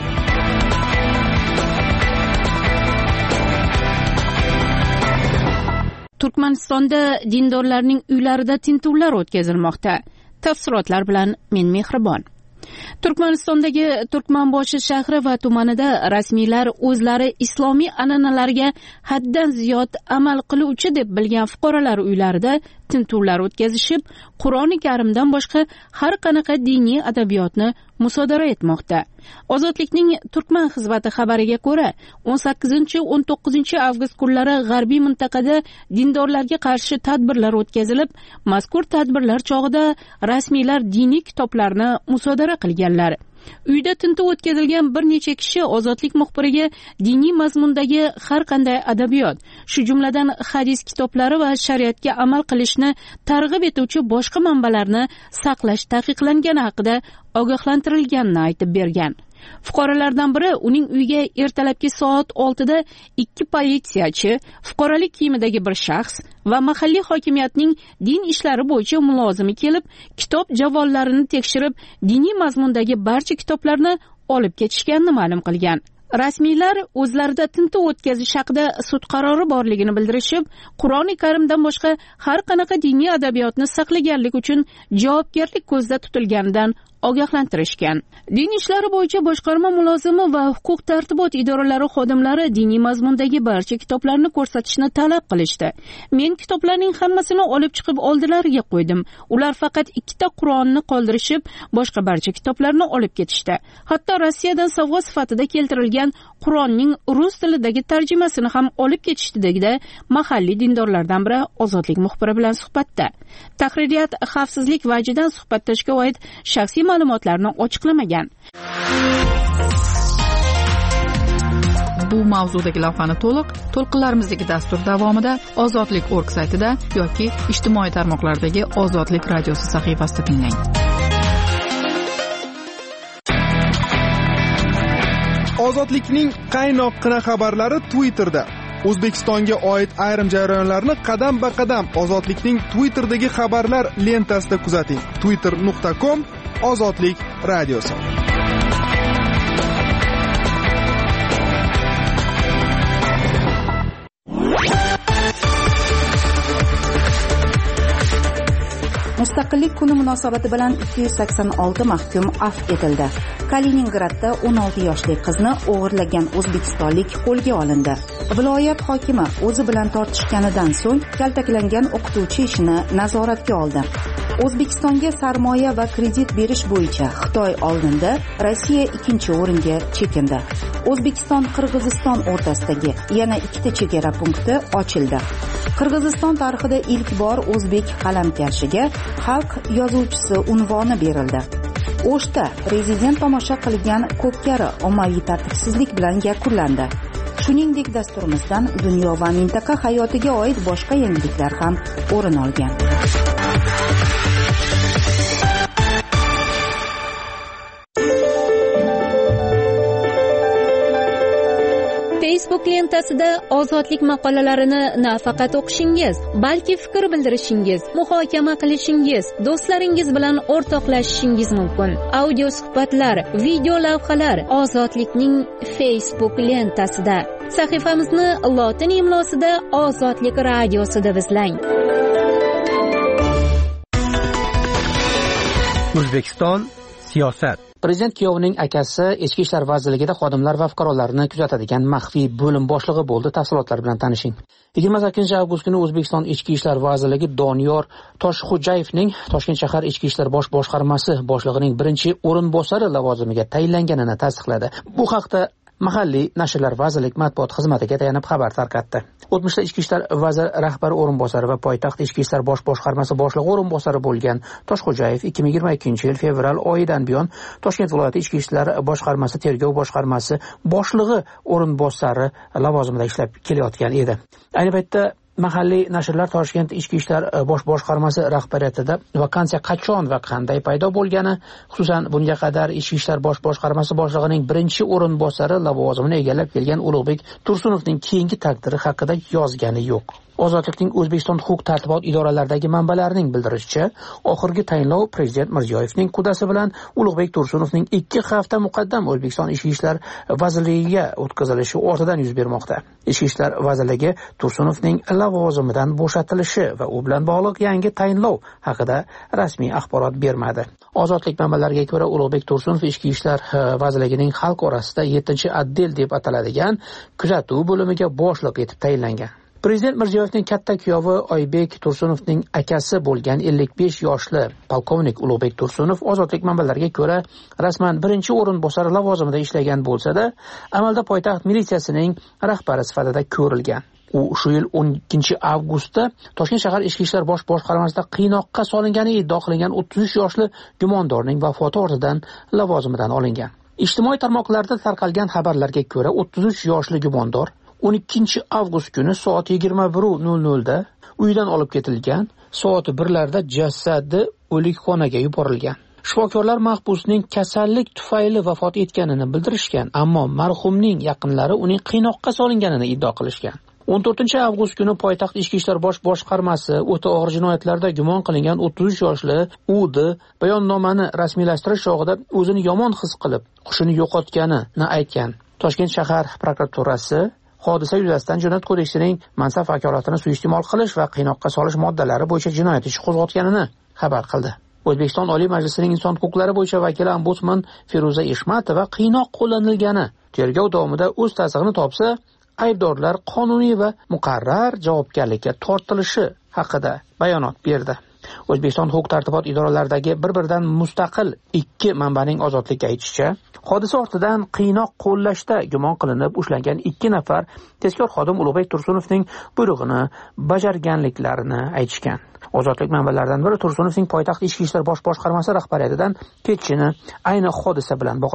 Turkmanistonda dindorlarning uylarida tintuvlar o'tkazilmoqda. Tafsilotlar bilan men Mehribon. Turkmanistondagi Turkmanboshi shahri va tumanida rasmiylar o'zlari islomiy an'analarga haddan ziyod amal qiluvchi deb bilgan fuqarolar uylarida tintuvlar o'tkazishib, Qur'oni Karimdan boshqa har qanaqa diniy adabiyotni musodara etmoqda. Ozodlikning Turkman xizmati xabariga ko'ra, o'n sakkizinchi o'n to'qqizinchi avgust kunlari g'arbiy mintaqada dindorlarga qarshi tadbirlar o'tkazilib, mazkur tadbirlar chog'ida rasmiylar diniy kitoblarni musodara qilganlar. Uyda tintuv o'tkazilgan bir necha kishi Ozodlik muxbiriga diniy mazmundagi har qanday adabiyot, shu jumladan hadis kitoblari va shariatga amal qilishni targ'ib etuvchi boshqa manbalarni saqlash taqiqlangani haqida ogohlantirilganini aytib bergan. Fuqarolardan biri uning uyiga ertalabki soat oltida ikki politsiyachi, fuqarolik kiyimidagi bir shaxs va mahalliy hokimiyatning din ishlari bo'yicha mulozimi kelib, kitob javollarini tekshirib, diniy mazmundagi barcha kitoblarni olib ketishganini ma'lum qilgan. Rasmiylar o'zlarida tintuv o'tkazish haqida sud qarori borligini bildirishib, Qur'oni Karimdan boshqa har qanaqa diniy adabiyotni saqlaganlik uchun javobgarlik ko'zda tutilganidan ogohlantirishgan. Din ishlari bo'yicha boshqarma mulozimi va huquq tartibot idoralari xodimlari diniy mazmundagi barcha kitoblarni ko'rsatishni talab qilishdi. Men kitoblarning hammasini olib chiqib oldilariga qo'ydim. Ular faqat ikkita Qur'onni qoldirishib, boshqa barcha kitoblarni olib ketishdi. Hatto Rossiyadan sovg'a sifatida keltirilgan Qur'onning rus tilidagi tarjimasini ham olib ketishdi, dedi mahalliy dindorlardan biri Ozodlik muxbiri bilan suhbatda. Tahririyat xavfsizlik vajidan suhbatlashga oid shaxsiy ma'lumotlarni ochiqlamagan. bu mavzudagi lavhani to'liq to'lqinlarimizdagi dastur davomida ozodlik точка org saytida yoki ijtimoiy tarmoqlardagi Ozodlik radiosi sahifasida tinglang. Ozodlikning qaynoqqina xabarlari Twitterda. O'zbekistonga oid ayrim jarayonlarni qadam-ba-qadam Ozodlikning Twitterdagi xabarlar lentasida kuzating. twitter nuqta com Ozodlik radiosi. Mustaqillik kuni munosabati bilan ikki yuz sakson olti mahkum afv etildi. Kaliningradda o'n olti yoshli qizni o'g'irlagan o'zbekistonlik qo'lga olindi. Viloyat hokimi o'zi bilan tortishganidan so'ng kaltaklangan o'qituvchi ishini nazoratga oldi. O'zbekistonga sarmoya va kredit berish bo'yicha Xitoy oldinda, Rossiya ikkinchi o'ringa chekindi. O'zbekiston Qirg'iziston o'rtasidagi yana ikkita chegara punkti ochildi. Qirg'iziston tarixida ilk bor o'zbek qalamkashiga xalq yozuvchisi unvoni berildi. O'shda prezident tomosha qilgan ko'pkari ommaviy tartibsizlik bilan yakunlandi. Shuningdek, dasturimizdan dunyo va mintaqa hayotiga oid boshqa yangiliklar ham o'rin olgan. Facebook lentasida ozodlik maqolalarini nafaqat o'qishingiz, balki fikr bildirishingiz, muhokama qilishingiz, do'stlaringiz bilan o'rtoqlashishingiz mumkin. Audio suhbatlar, video lavhalar Ozodlikning Facebook lentasida. Sahifamizni lotin imlosida Ozodlik radiosi deb izlang. O'zbekiston siyosat. Prezident kuyovining akasi Ichki ishlar vazirligida xodimlar va fuqarolarni kuzatadigan maxfiy bo'lim boshlig'i bo'ldi. Tafsilotlar bilan tanishing. yigirma sakkizinchi avgust kuni O'zbekiston Ichki ishlar vazirligi Doniyor Toshxo'jayevning Toshkent shahar Ichki ishlar bosh boshqarmasi boshlig'ining birinchi o'rinbosari lavozimiga tayinlanganini tasdiqladi. Bu haqda mahalliy nashrlar vazirlik matbuot xizmatiga tayanib xabar tarqatdi. O'tmishda Ichki ishlar vazir rahbar o'rinbosari va poytaxt Ichki ishlar bosh boshqarmasi boshlig'i o'rinbosari bo'lgan Toshxo'jayev ikki ming yigirma ikkinchi yil fevral oyidan buyon Toshkent viloyati Ichki ishlar boshqarmasi tergov boshqarmasi boshlig'i o'rinbosari lavozimida ishlab kelayotgan edi. Ayni paytda mahalliy nashrlar Toshkent Ichki ishlar bosh boshqarmasi rahbariyatida vakansiya qachon va qanday paydo bo'lgani, xususan bunga qadar Ichki ishlar bosh boshqarmasi boshlig'ining birinchi o'rinbosari lavozimini egallab kelgan Ulug'bek Tursunovning keyingi taqdiri haqida yozgani yo'q. Ozodlikning O'zbekiston huquq-tartibot idoralaridagi manbalarining bildirishicha, oxirgi tayinlov Prezident Mirziyoyevning qudasi bilan Ulug'bek Tursunovning ikki hafta muqaddam O'zbekiston Ichki ishlar vazirligiga o'tkazilishi ortidan yuz bermoqda. Ichki ishlar vazirligi Tursunovning lavozimidan bo'shatilishi va u bilan bog'liq yangi tayinlov haqida rasmiy axborot bermadi. Ozodlik manbalariga ko'ra, Ulug'bek Tursunov Ichki ishlar vazirligining xalq orasida yettinchi otdel deb ataladigan kuzatuv bo'limiga boshliq etib tayinlangan. Prezident Mirziyoyevning katta kuyovi Oybek Tursunovning akasi bo'lgan ellik besh yoshli polkovnik Ulug'bek Tursunov Ozodlik manbalariga ko'ra rasman birinchi o'rinbosar lavozimida ishlagan bo'lsa-da, amalda poytaxt militsiyasining rahbari sifatida ko'rilgan. U shu yil o'n ikkinchi avgustda Toshkent shahar Ichki ishlar bosh boshqarmasida qiynoqqa solingani iddia qilingan o'ttiz uch yoshli gumondorning vafoti ortidan lavozimidan olingan. Ijtimoiy tarmoqlarda tarqalgan xabarlarga ko'ra, o'ttiz uch yoshli gumondor o'n ikkinchi avgust kuni soat yigirma bir nol nol da uyidan olib ketilgan, soat birlarda jasadi o'likxonaga yuborilgan. Shifokorlar mahbusning kasallik tufayli vafot etganini bildirishgan, ammo marhumning yaqinlari uning qiynoqqa solinganini iddio qilishgan. o'n to'rtinchi avgust kuni poytaxt Ichki ishlar bosh boshqarmasi o'ta og'ir jinoyatlarda gumon qilingan o'ttiz uch yoshli U D bayonnomani rasmiylashtirish chog'ida o'zini yomon his qilib, hushini yo'qotganini aytgan. Toshkent shahar prokuraturasi hodisa yuzasidan Jinoyat kodeksining mansab vakolatini suiiste'mol qilish va qiynoqqa solish moddalari bo'yicha jinoyat ishi qo'zg'atganini xabar qildi. O'zbekiston Oliy Majlisining inson huquqlari bo'yicha vakili ombudsman Feruza Eshmatova qiynoq qo'llanilgani tergov davomida o'z tasdig'ini topsa, aybdorlar qonuniy va muqarrar javobgarlikka tortilishi haqida bayonot berdi. O'zbekiston huquq-tartibot idoralaridagi bir-biridan mustaqil ikki manbaning Ozodlikka aytishicha, hodisa ortidan qiynoq qo'llashda gumon qilinib ushlangan ikki nafar tezkor xodim Ulug'bek Tursunovning buyrug'ini bajarganliklarini aytishgan. Ozodlik manbalaridan biri Tursunovning poytaxt Ichki ishlar bosh boshqarmasi rahbariyatidan ketishini ayni hodisa bilan bog'ladi.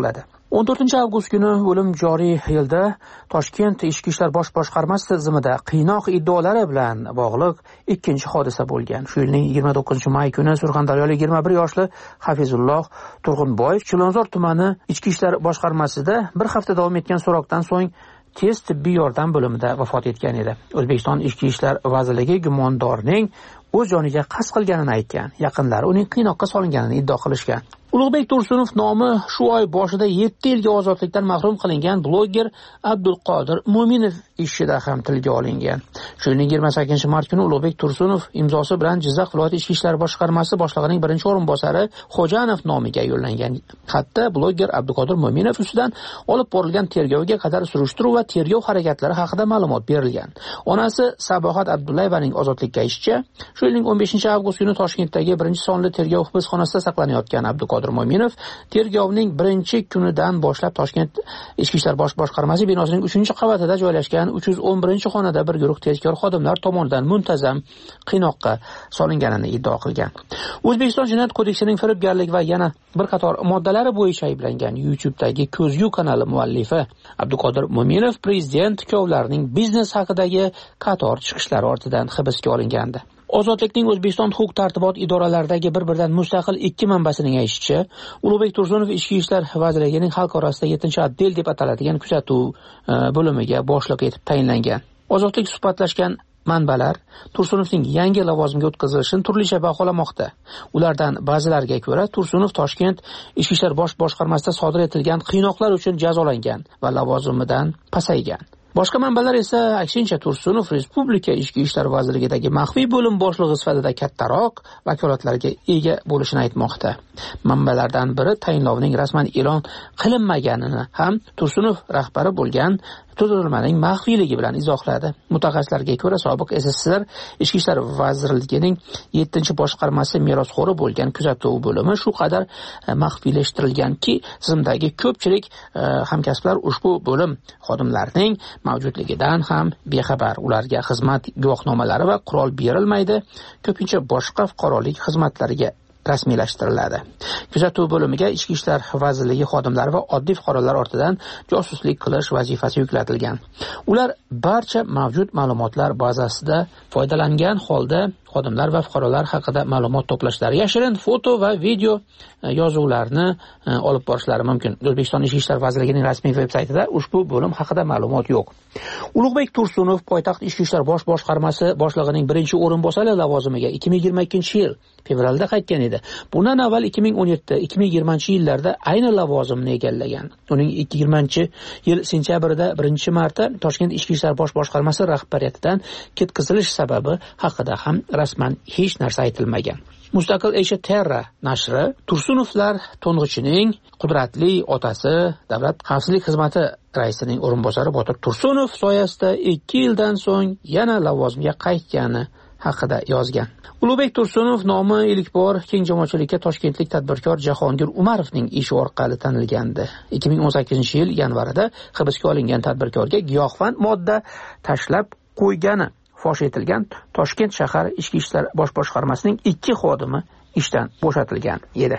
o'n to'rtinchi avgust kuni o'lim joriy yilda Toshkent Ichki ishlar bosh boshqarmasi tizimida qiynoq iddaolari bilan bog'liq ikkinchi hodisa bo'lgan. Shu yilning yigirma to'qqizinchi may kuni Surxondaryolik yigirma bir yoshli Hafizulloh Turg'unboyev Chilonzor tumani Ichki ishlar boshqarmasida bir hafta davom etgan so'roqdan so'ng tez tibbiy yordam bo'limida vafot etgan edi. O'zbekiston Ichki ishlar vazirligi gumondorning o'z joniga qasd qilganini aytgan. Yaqinlari uning qiynoqqa solinganini iddao qilishgan. Ulug'bek Tursunov nomi shu oy boshida yetti yilga ozodlikdan mahrum qilingan bloger Abdulqodir Mo'minov ishida ham tilga olingan. Shu yilning yigirma sakkizinchi mart kuni Ulug'bek Tursunov imzosi bilan Jizzax viloyat ichki ishlar boshqarmasi boshlig'ining birinchi o'rinbosari Xo'janov nomiga yo'llangan xatda bloger Abdulqodir Mo'minov ustidan olib borilgan tergovga qadar surishtiruv va tergov harakatlari haqida ma'lumot berilgan. Onasi Sabohat Abdullayevaning ozodlikka aytishicha, shu yilning o'n beshinchi avgust kuni Toshkentdagi birinchi sonli tergov hibsxonasida saqlanayotgan Abdulqodir Mo'minov tergovning birinchi kunidan boshlab Toshkent Ichki ishlar bosh boshqarmasi binosining uchinchi qavatida joylashgan uch yuz o'n birinchi xonada bir guruh tezkor xodimlar tomonidan muntazam qiynoqqa solinganini iddao qilgan. O'zbekiston Jinoyat kodeksining firibgarlik va yana bir qator moddalari bo'yicha ayblangan YouTube'dagi Ko'zgu kanali muallifi Abduqodir Mo'minov prezident ikkovlarining biznes haqidagi qator chiqishlari ortidan hibsga olingandi. Ozodlikning O'zbekiston huquq-tartibot idoralaridagi bir-biridan mustaqil ikki manbasining aytishicha, Ulug'bek Tursunov Ichki ishlar vazirligining xalq orasida yettinchi otdel deb ataladigan kuzatuv bo'limiga boshliq etib tayinlangan. Ozodlik suhbatlashgan manbalar Tursunovning yangi lavozimga o'tkazilishini turlicha baholamoqda. Ulardan ba'zilariga ko'ra, Tursunov Toshkent Ichki ishlar bosh boshqarmasida sodir etilgan qiynoqlar uchun jazolangan va lavozimidan pasaygan. Boshqa manbalar esa aksincha Tursunov Respublika Ichki ishlar vazirligidagi maxfiy bo'lim boshlig'i sifatida kattaroq vakolatlarga ega bo'lishini aytmoqda. Manbalardan biri tayinlovning rasman e'lon qilinmaganini ham Tursunov rahbari bo'lgan tuzilmaning maxfiyligi bilan izohladi. Mutaxassislarga ko'ra, sobiq S S S R Ichki ishlar vazirligining yettinchi boshqarmasi merosxo'ri bo'lgan kuzatuv bo'limi shu qadar maxfiylashtirilganki, tizimdagi ko'pchilik hamkasblar ushbu bo'lim xodimlarining mavjudligidan ham bexabar. Ularga xizmat guvohnomalari va qurol berilmaydi. Ko'pincha boshqa fuqarolik xizmatlariga rasmiylashtiriladi. Kuzatuv bo'limiga Ichki ishlar vazirligi xodimlari va oddiy fuqarolar ortidan josuslik qilish vazifasi yuklatilgan. Ular barcha mavjud ma'lumotlar bazasida foydalangan holda xodimlar va fuqarolar haqida ma'lumot to'plashlari, yashirin foto va video yozuvlarni olib borishlari mumkin. O'zbekiston Ichki ishlar vazirligining rasmiy veb-saytida ushbu bo'lim haqida ma'lumot yo'q. Ulug'bek Tursunov poytaxt Ichki ishlar bosh boshqarmasi boshlig'ining birinchi o'rinbosari lavozimiga ikki ming yigirma ikkinchi yil fevralda qaytgan edi. Bundan avval ikki ming o'n yetti ikki ming yigirmanchi yillarda ayni lavozimni egallagan. Uning ikki ming yigirmanchi yil sentyabrida birinchi marta Toshkent Ichki ishlar bosh boshqarmasi rahbariyatidan ketkazilish sababi haqida ham rasman hech narsa aytilmagan. Mustaqil Asia Terra nashri Tursunovlar to'ng'ichining qudratli otasi Davlat xavfsizlik xizmati raisining o'rinbosari Botir Tursunov soyasida ikki yildan so'ng yana lavozimga qaytgani haqida yozgan. Ulug'bek Tursunov nomi ilk bor keng jamoatchilikka toshkentlik tadbirkor Jahongir Umarovning ishi orqali tanilgandi. ikki ming o'n sakkizinchi yil yanvarida hibsga olingan tadbirkorga giyohvand modda tashlab qo'ygani fosh etilgan Toshkent shahar Ichki ishlar bosh boshqarmasining ikki xodimi ishdan bo'shatilgan edi.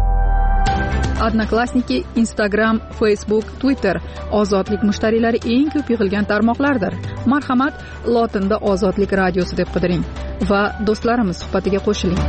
Odnoklassniki, Instagram, Facebook, Twitter ozodlik mushtariylari eng ko'p yig'ilgan tarmoqlardir. Marhamat, lotinda Ozodlik radiosi deb qidiring va do'stlarimiz suhbatiga qo'shiling.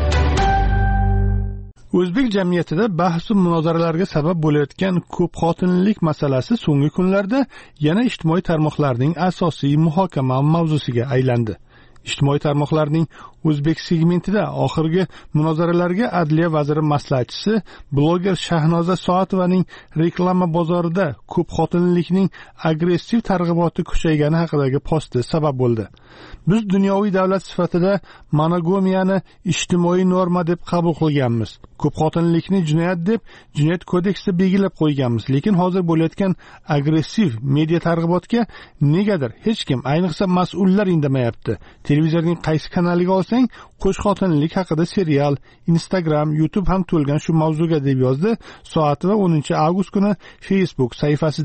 O'zbek jamiyatida bahs va munozaralarga sabab bo'layotgan ko'p xotinlilik masalasi so'nggi kunlarda yana ijtimoiy tarmoqlarning asosiy muhokama mavzusiga aylandi. Ijtimoiy tarmoqlarning O'zbek segmentida oxirgi munozaralarga Adliya vaziri maslahatchisi bloger Shahnoza Soatovaning reklama bozorida ko'p xotinlilikning agressiv targ'iboti kuchaygani haqidagi posti sabab bo'ldi. Biz dunyoviy davlat sifatida monogamiyani ijtimoiy norma deb qabul qilganmiz. Ko'p xotinlilikni jinoyat deb Jinoyat kodeksida belgilab qo'yganmiz. Lekin hozir bo'layotgan agressiv media targ'ibotga negadir hech kim, ayniqsa mas'ullar indamayapti. Televizorning qaysi kanaliga olsang, qo'sh xotinlik haqida serial, Instagram, YouTube ham to'lgan shu mavzuga deb yozdi Soatova o'ninchi avgust kuni Facebook sahifasida.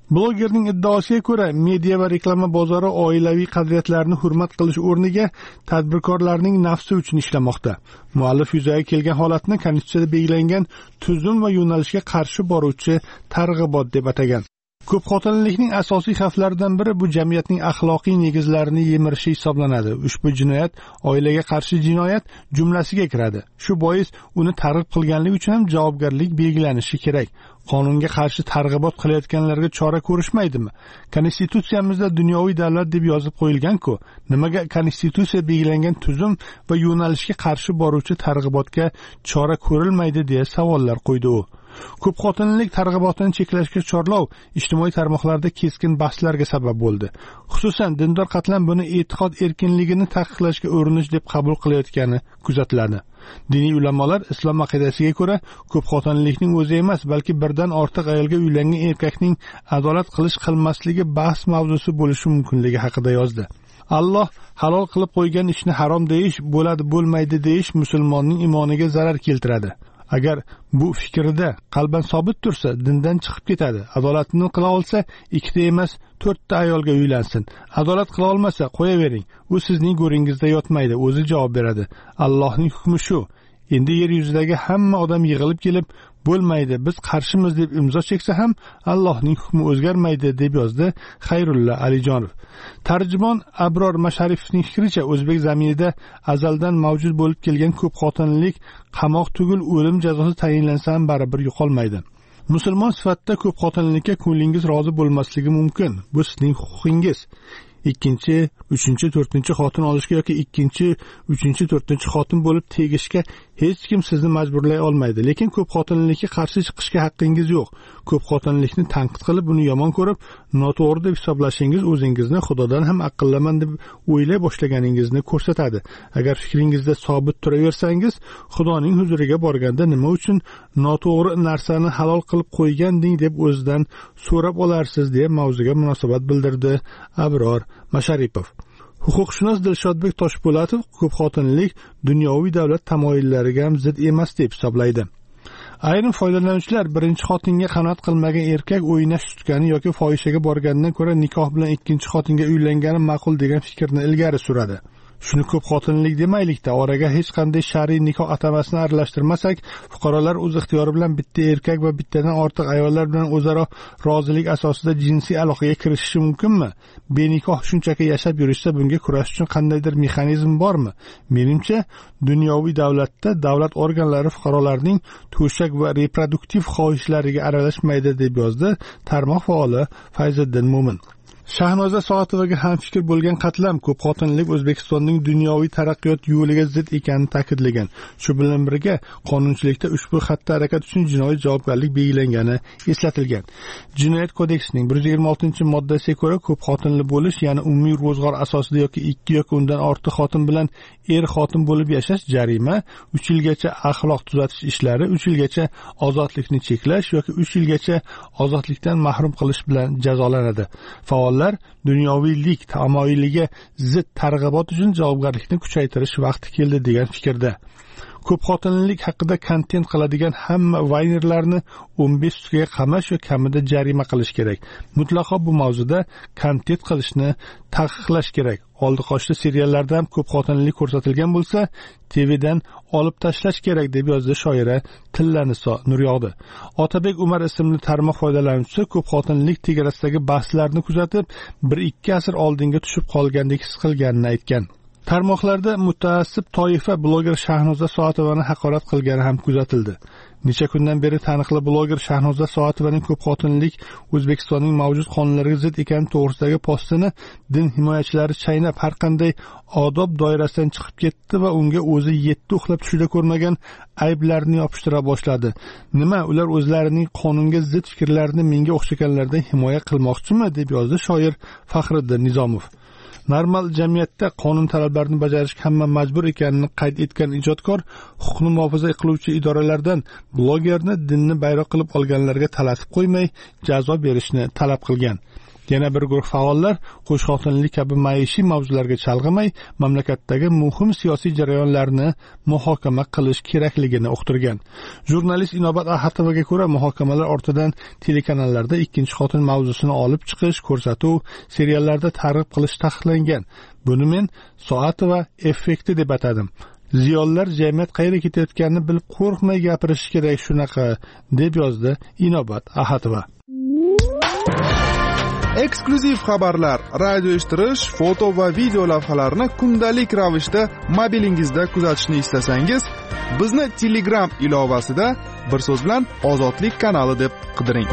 Blogerning iddaosiga ko'ra, media va reklama bozori oilaviy qadriyatlarni hurmat qilish o'rniga tadbirkorlarning nafsi uchun ishlamoqda. Muallif yuzaga kelgan holatni Konstitutsiyada belgilangan tuzum va yo'nalishga qarshi boruvchi targ'ibot deb atagan. Ko'p xotinlilikning asosiy xavflaridan biri bu jamiyatning axloqiy negizlarini yemirishi hisoblanadi. Ushbu jinoyat oilaga qarshi jinoyat jumlasiga kiradi. Shu bois uni targ'ib qilganlik uchun ham javobgarlik belgilanishi kerak. Qonunga qarshi targ'ibot qilayotganlarga chora ko'rishmaydimi? Konstitutsiyamizda dunyoviy davlat deb yozib qo'yilgan-ku, nimaga Konstitutsiya belgilangan tuzum va yo'nalishga qarshi boruvchi targ'ibotga chora ko'rilmaydi deya savollar qo'ydi u. Ko'p xotinlilik targ'ibotini cheklashga chorlov ijtimoiy tarmoqlarda keskin bahslarga sabab bo'ldi. Xususan, dindor qatlam buni e'tiqod erkinligini taqiqlashga urinish deb qabul qilayotgani kuzatiladi. Diniy ulamolar islom aqidasiga ko'ra ko'p xotinlilikning o'zi emas, balki birdan ortiq ayolga uylangan erkakning adolat qilish qilmasligi bahs mavzusi bo'lishi mumkinligi haqida yozdi. Alloh halol qilib qo'ygan ishni harom deyish, bo'ladi bo'lmaydi deyish musulmonning iymoniga zarar keltiradi. Agar bu fikrida qalban sobit tursa, dindan chiqib ketadi. Adolatni qila olsa, ikkita emas, to'rtta ayolga uylansin. Adolat qila olmasa, qo'yavering. U sizning go'ringizda yotmaydi, o'zi javob beradi. Allohning hukmi shu. Endi yer yuzidagi hamma odam yig'ilib kelib, bo'lmaydi, biz qarshimiz deb imzo cheksa ham Allohning hukmi o'zgarmaydi deb yozdi Xayrulla Alijonov. Tarjimon Abror Masharifning fikricha, o'zbek zaminida azaldan mavjud bo'lib kelgan ko'p xotinlilik qamoq tugul o'lim jazosi tayinlansa ham baribir yo'qolmaydi. Musulmon sifatida ko'p xotinlilikka ko'nglingiz rozi bo'lmasligi mumkin. Bu sizning huquqingiz. ikkinchi, uchinchi, to'rtinchi xotin olishga yoki ikkinchi, uchinchi, to'rtinchi xotin bo'lib tegishga hech kim sizni majburlay olmaydi. Lekin ko'p xotinlikka qarshi chiqishga haqqingiz yo'q. Ko'p xotinlikni tanqid qilib, uni yomon ko'rib, noto'g'ri deb hisoblashingiz o'zingizni Xudodan ham aqllaman deb o'ylay boshlaganingizni ko'rsatadi. Agar fikringizda sobit turaversangiz, Xudoning huzuriga borganda nima uchun noto'g'ri narsani halol qilib qo'yganding deb o'zidan so'rab olarsiz deya mavzuga munosabat bildirdi Abror Masharipov. Huquqshunos Dilshodbek Toshpo'latov ko'p xotinlik dunyoviy davlat tamoyillariga ham zid emas deb hisoblaydi. Ayrim foydalanuvchilar birinchi xotinga qanoat qilmagan erkak o'ynash tutgani yoki fohishaga borgandan ko'ra nikoh bilan ikkinchi xotinga uylangani ma'qul degan fikrni ilgari suradi. Shuni ko'p xotinlik demaylikda, oraga hech qanday shar'iy nikoh atamasini aralashtirmasak, fuqarolar o'z ixtiyori bilan bitta erkak va bittadan ortiq ayollar bilan o'zaro rozilik asosida jinsiy aloqaga kirishishi mumkinmi? Benikoh shunchaki yashab yurishsa, bunga kurash uchun qandaydir mexanizm bormi? Menimcha, dunyoviy davlatda davlat organlari fuqarolarning to'shak va reproduktiv xohishlariga aralashmaydi deb yozdi tarmoq faoli Fayziddin Mo'min. Shahnoza Soatovaga ham fikr bo'lgan qatlam ko'p xotinlik O'zbekistonning dunyoviy taraqqiyot yo'liga zid ekanini ta'kidlagan. Shu bilan birga qonunchilikda ushbu xatti harakat uchun jinoiy javobgarlik belgilangani eslatilgan. Jinoyat kodeksining bir yuz yigirma oltinchi moddasiga ko'ra ko'p xotinli bo'lish, ya'ni umumiy ro'zg'or asosida yoki ikki yoki undan ortiq xotin bilan er xotin bo'lib yashash jarima, uch yilgacha axloq tuzatish ishlari, uch yilgacha ozodlikni cheklash yoki uch yilgacha ozodlikdan mahrum qilish bilan jazolanadi. Faol dunyoviylik tamoyiliga zid targ'ibot uchun javobgarlikni kuchaytirish vaqti keldi degan fikrda. Ko'p xotinlilik haqida kontent qiladigan hamma vaynerlarni o'n besh sutkaga qamash va kamida jarima qilish kerak. Mutlaqo bu mavzuda kontent qilishni taqiqlash kerak. Oldi qochdi seriallarda ham ko'p xotinlilik ko'rsatilgan bo'lsa, T Vdan olib tashlash kerak deb yozdi shoira Tillaniso Nuryog'di. Otabek Umar ismli tarmoq foydalanuvchisi ko'p xotinlilik tegarasidagi bahslarni kuzatib, bir ikki asr oldinga tushib qolgandek his qilganini aytgan. Tarmoqlarda mutaassib toifa bloger Shahnoza Soatovani haqorat qilgani ham kuzatildi. Necha kundan beri taniqli bloger Shahnoza Soatovaning ko'p xotinlik O'zbekistonning mavjud qonunlariga zid ekani to'g'risidagi postini din himoyachilari chaynab har qanday odob doirasidan chiqib ketdi va unga o'zi yetti uxlab tushida ko'rmagan ayblarni yopishtira boshladi. Nima, ular o'zlarining qonunga zid fikrlarini menga o'xshaganlardan himoya qilmoqchimi deb yozdi shoir Faxriddin Nizomov. Normal jamiyatda qonun talablarini bajarishga hamma majbur ekanini qayd etgan ijodkor huquqni muhofaza qiluvchi idoralardan blogerni dinni bayroq qilib olganlarga talatib qo'ymay jazo berishni talab qilgan. Yana bir guruh faollar qo'shxotinlik kabi maishiy mavzularga chalg'imay, mamlakatdagi muhim siyosiy jarayonlarni muhokama qilish kerakligini uqtirgan. Jurnalist Inobat Ahatovaga ko'ra, muhokamalar ortidan telekanallarda ikkinchi xotin mavzusini olib chiqish, ko'rsatuv, seriallarda targ'ib qilish taqiqlangan. Buni men soati va effekti deb atadim. Ziyolilar jamiyat qayerga ketayotganini bilib qo'rqmay gapirish kerak shunaqa, deb yozdi Inobat Ahadova. Eksklyuziv xabarlar, radio eshittirish, foto va video lavhalarni kundalik ravishda mobilingizda kuzatishni istasangiz, bizni Telegram ilovasida bir so'z bilan Ozodlik kanali deb qidiring.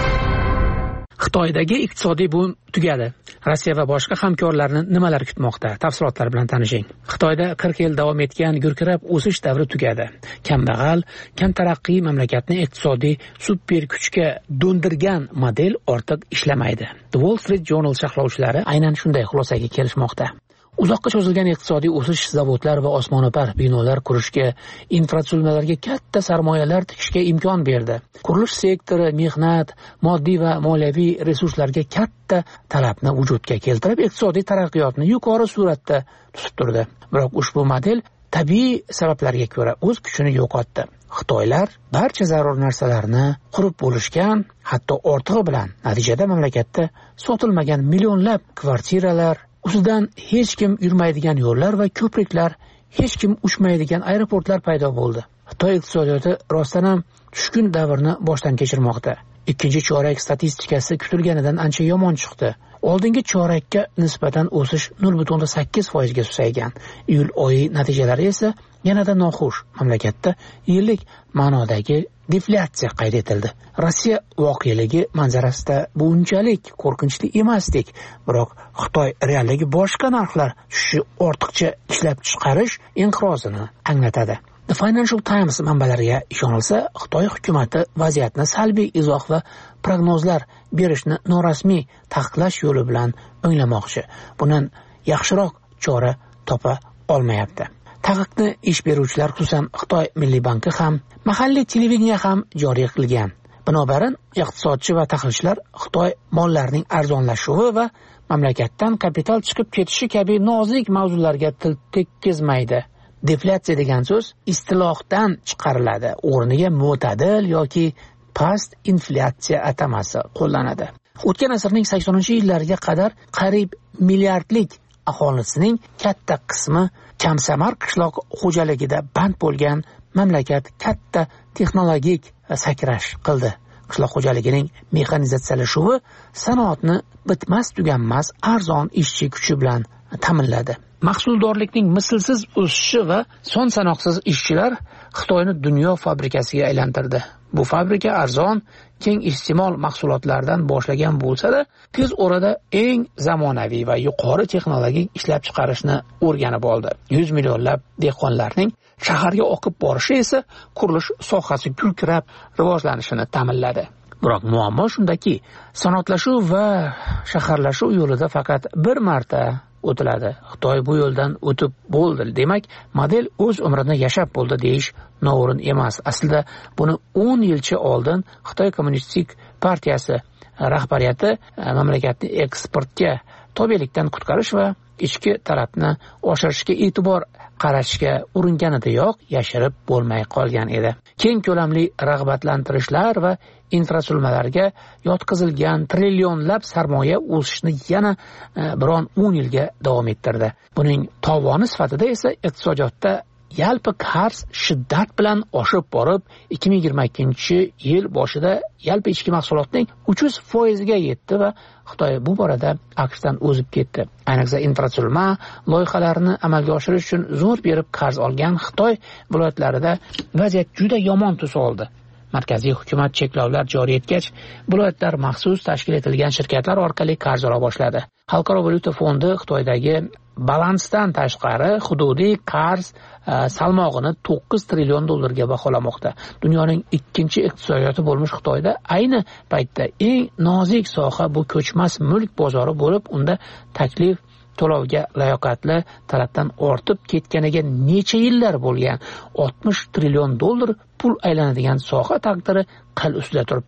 Xitoydagi iqtisodiy boom tugadi. Rossiya va boshqa hamkorlarni nimalar kutmoqda? Tafsilotlar bilan tanishing. Xitoyda qirq yil davom etgan gurkirab o'sish davri tugadi. Kambag'al, kam taraqqiy mamlakatni iqtisodiy super kuchga do'ndirgan model ortiq ishlamaydi. The Wall Street Journal sharhlovchilari aynan shunday xulosaga kelishmoqda. Uzoqqa cho'zilgan iqtisodiy o'sish zavodlar va osmono'par binolar qurishga, infratuzilmalarga katta sarmoyalar tikishga imkon berdi. Qurilish sektori mehnat, moddiy va moliyaviy resurslarga katta talabni vujudga keltirib, iqtisodiy taraqqiyotni yuqori sur'atda tutib turdi. Biroq ushbu model tabiiy sabablarga ko'ra o'z kuchini yo'qotdi. Xitoylar barcha zarur narsalarni qurib bo'lishgan, hatto ortig'i bilan. Natijada mamlakatda sotilmagan millionlab kvartiralar, ustidan hech kim yurmaydigan yo'llar va ko'priklar, hech kim uchmaydigan aeroportlar paydo bo'ldi. Xitoy iqtisodiyoti rostdan ham tushkun davrni boshdan kechirmoqda. Ikkinchi chorak statistikasi kutilganidan ancha yomon chiqdi. Oldingi chorakka nisbatan o'sish nol butun sakkiz foiz ga susaygan. Iyul oyi natijalari esa yanada noxush. Mamlakatda yillik ma'nodagi deflyatsiya qayd etildi. Rossiya voqealigi manzarasida bu unchalik qo'rqinchli emasdik, biroq Xitoy realligi boshqa narxlar tushishi ortiqcha ishlab chiqarish inqirozini anglatadi. The Financial Times manbalariga ishonilsa, Xitoy hukumatı vaziyatni salbiy izoh va prognozlar berishni norasmiy taqiqlash yo'li bilan o'nglamoqchi. Bundan yaxshiroq chora topa olmayapti. Taqiqni ish beruvchilar, xususan Xitoy Milliy banki ham, mahalliy televideniya ham joriy qilgan. Binobarin, iqtisodchi va tahlilchilar Xitoy mollarining arzonlashuvi va mamlakatdan kapital chiqib ketishi kabi nozik mavzularga til tekkizmaydi. Deflyatsiya degan so'z istilohdan chiqariladi. O'rniga mo'tadil yoki past inflyatsiya atamasi qo'llanadi. O'tgan asrning saksoninchi yillariga qadar qariyb milliardlik aholisining katta qismi kamsamar qishloq xo'jaligida band bo'lgan mamlakat katta texnologik sakrash qildi. Qishloq xo'jaligining mexanizatsiyalashuvi sanoatni bitmas tuganmas arzon ishchi kuchi bilan ta'minladi. Mahsuldorlikning mislsiz o'sishi va son sanoqsiz ishchilar Xitoyni dunyo fabrikasiga aylantirdi. Bu fabrika arzon, keng iste'mol mahsulotlardan boshlagan bo'lsa-da, tez orada eng zamonaviy va yuqori texnologik ishlab chiqarishni o'rganib oldi. yuz millionlab dehqonlarning shaharga oqib borishi esa qurilish sohasi gurkirab rivojlanishini ta'minladi. Biroq muammo shundaki, sanoatlashuv va shaharlashuv yo'lida faqat bir marta o'tiladi. Xitoy bu yo'ldan o'tib bo'ldi. Demak, model o'z umrini yashab bo'ldi deyish noo'rin emas. Aslida buni o'n yilcha oldin Xitoy Kommunistik partiyasi rahbariyati mamlakatni eksportga tobelikdan qutqarish va ichki talabni oshirishga e'tibor qaratishga uringanidayoq yashirib bo'lmay qolgan edi. Keng ko'lamli rag'batlantirishlar va infratuzilmalarga yotqizilgan trillionlab sarmoya o'sishni yana biron o'n yilga davom ettirdi. Buning tovoni sifatida esa iqtisodiyotda yalpi qarz shiddat bilan oshib borib, ikki ming yigirma ikkinchi yil boshida yalpi ichki mahsulotning uch yuz foiz ga yetdi va Xitoy bu borada AQShdan o'zib ketdi. Ayniqsa infratuzilma loyihalarini amalga oshirish uchun zo'r berib qarz olgan Xitoy viloyatlarida vaziyat juda yomon tus oldi. Markaziy hukumat cheklovlar joriy etgach, viloyatlar maxsus tashkil etilgan shirkatlar orqali qarz ola boshladi. Xalqaro valyuta fondi Xitoydagi balansdan tashqari hududiy qarz salmog'ini to'qqiz trillion dollarga baholamoqda. Dunyoning ikkinchi iqtisodiyoti bo'lmish Xitoyda ayni paytda eng nozik soha bu ko'chmas mulk bozori bo'lib, unda taklif to'lovga layoqatli talabdan ortib ketganiga necha yillar bo'lgan oltmish trillion dollar pul aylanadigan soha taqdiri qil ustida turibdi.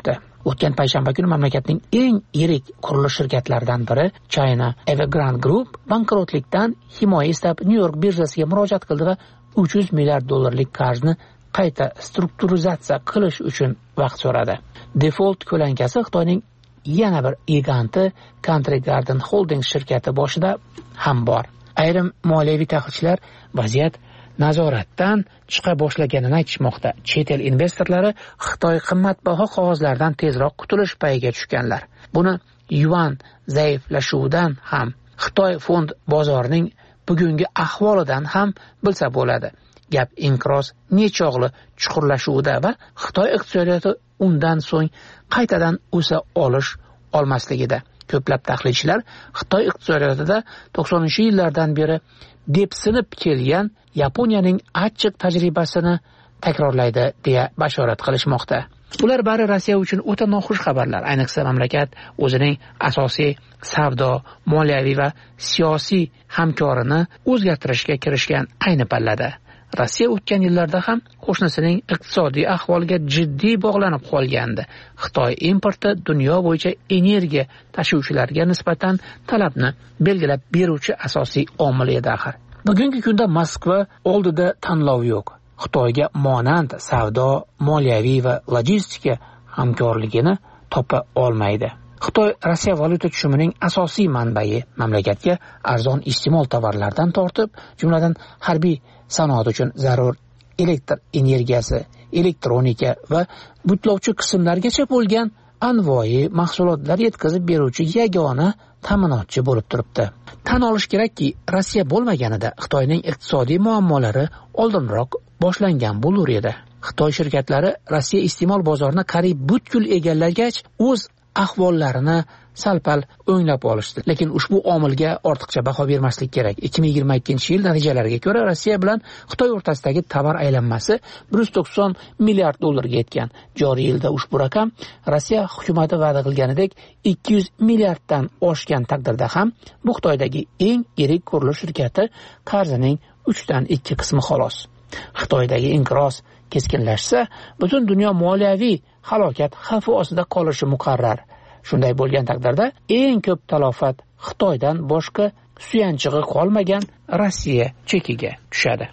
O'tgan payshanba kuni mamlakatning eng yirik qurilish shirkatlaridan biri China Evergrande Group bankrotlikdan himoya istab Nyu-York birjasiga murojaat qildi va uch yuz milliard dollarlik qarzni qayta strukturizatsiya qilish uchun vaqt so'radi. Default ko'lankasi Xitoyning yana bir giganti Country Garden Holding shirkati boshida ham bor. Ayrim moliyaviy tahlilchilar vaziyat nazoratdan chiqa boshlaganini aytishmoqda. Chet el investorlari Xitoy qimmatbaho qog'ozlardan tezroq qutulish payiga tushganlar. Buni yuan zaiflashuvidan ham, Xitoy fond bozorining bugungi ahvolidan ham bilsa bo'ladi. Gap inqiroz nechog'li chuqurlashuvida va Xitoy iqtisodiyoti undan so'ng qaytadan o'sa olish olmasligida. Ko'plab tahlilchilar Xitoy iqtisodiyotida to'qsoninchi yillardan beri depsinib kelgan Yaponiyaning achchiq tajribasini takrorlaydi deya bashorat qilishmoqda. Ular bari Rossiya uchun o'ta noxush xabarlar. Ayniqsa mamlakat o'zining asosiy savdo, moliyaviy va siyosiy hamkorini o'zgartirishga kirishgan ayni pallada. Rossiya o'tgan yillarda ham qo'shnisining iqtisodiy ahvoliga jiddiy bog'lanib qolgandi. Xitoy importi dunyo bo'yicha energiya tashuvchilarga nisbatan talabni belgilab beruvchi asosiy omil edi axir. Bugungi kunda Moskva oldida tanlov yo'q. Xitoyga monand savdo, moliyaviy va logistika hamkorligini topa olmaydi. Xitoy Rossiya valyuta tushumining asosiy manbai, mamlakatga arzon iste'mol tovarlardan tortib, jumladan harbiy sanoat uchun zarur elektr energiyasi, elektronika va butlovchi qismlargacha bo'lgan anvoyi mahsulotlar yetkazib beruvchi yagona ta'minotchi bo'lib turibdi. Tan olish kerakki, Rossiya bo'lmaganida Xitoyning iqtisodiy muammolari oldinroq boshlangan bo'lar edi. Xitoy shirkatlari Rossiya iste'mol bozorini qariyb butkul egallagach, o'z ahvollarini salpal o'nglab olishdi. Lekin ushbu omilga ortiqcha baho bermaslik kerak. ikki ming yigirma ikkinchi yil natijalariga ko'ra Rossiya bilan Xitoy o'rtasidagi tovar aylanmasi bir yuz to'qson milliard dollarga yetgan. Joriy yilda ushbu raqam Rossiya hukumati va'da qilganidek ikki yuz milliarddan oshgan taqdirda ham bu Xitoydagi eng yirik qurilish shirkati qarzining uchdan ikki qismi xolos. Xitoydagi inqiroz keskinlashsa, butun dunyo moliyaviy halokat xavfi ostida qolishi muqarrar. Shunday bo'lgan taqdirda eng ko'p talofat Xitoydan boshqa suyanchig'i qolmagan Rossiya chekiga tushadi.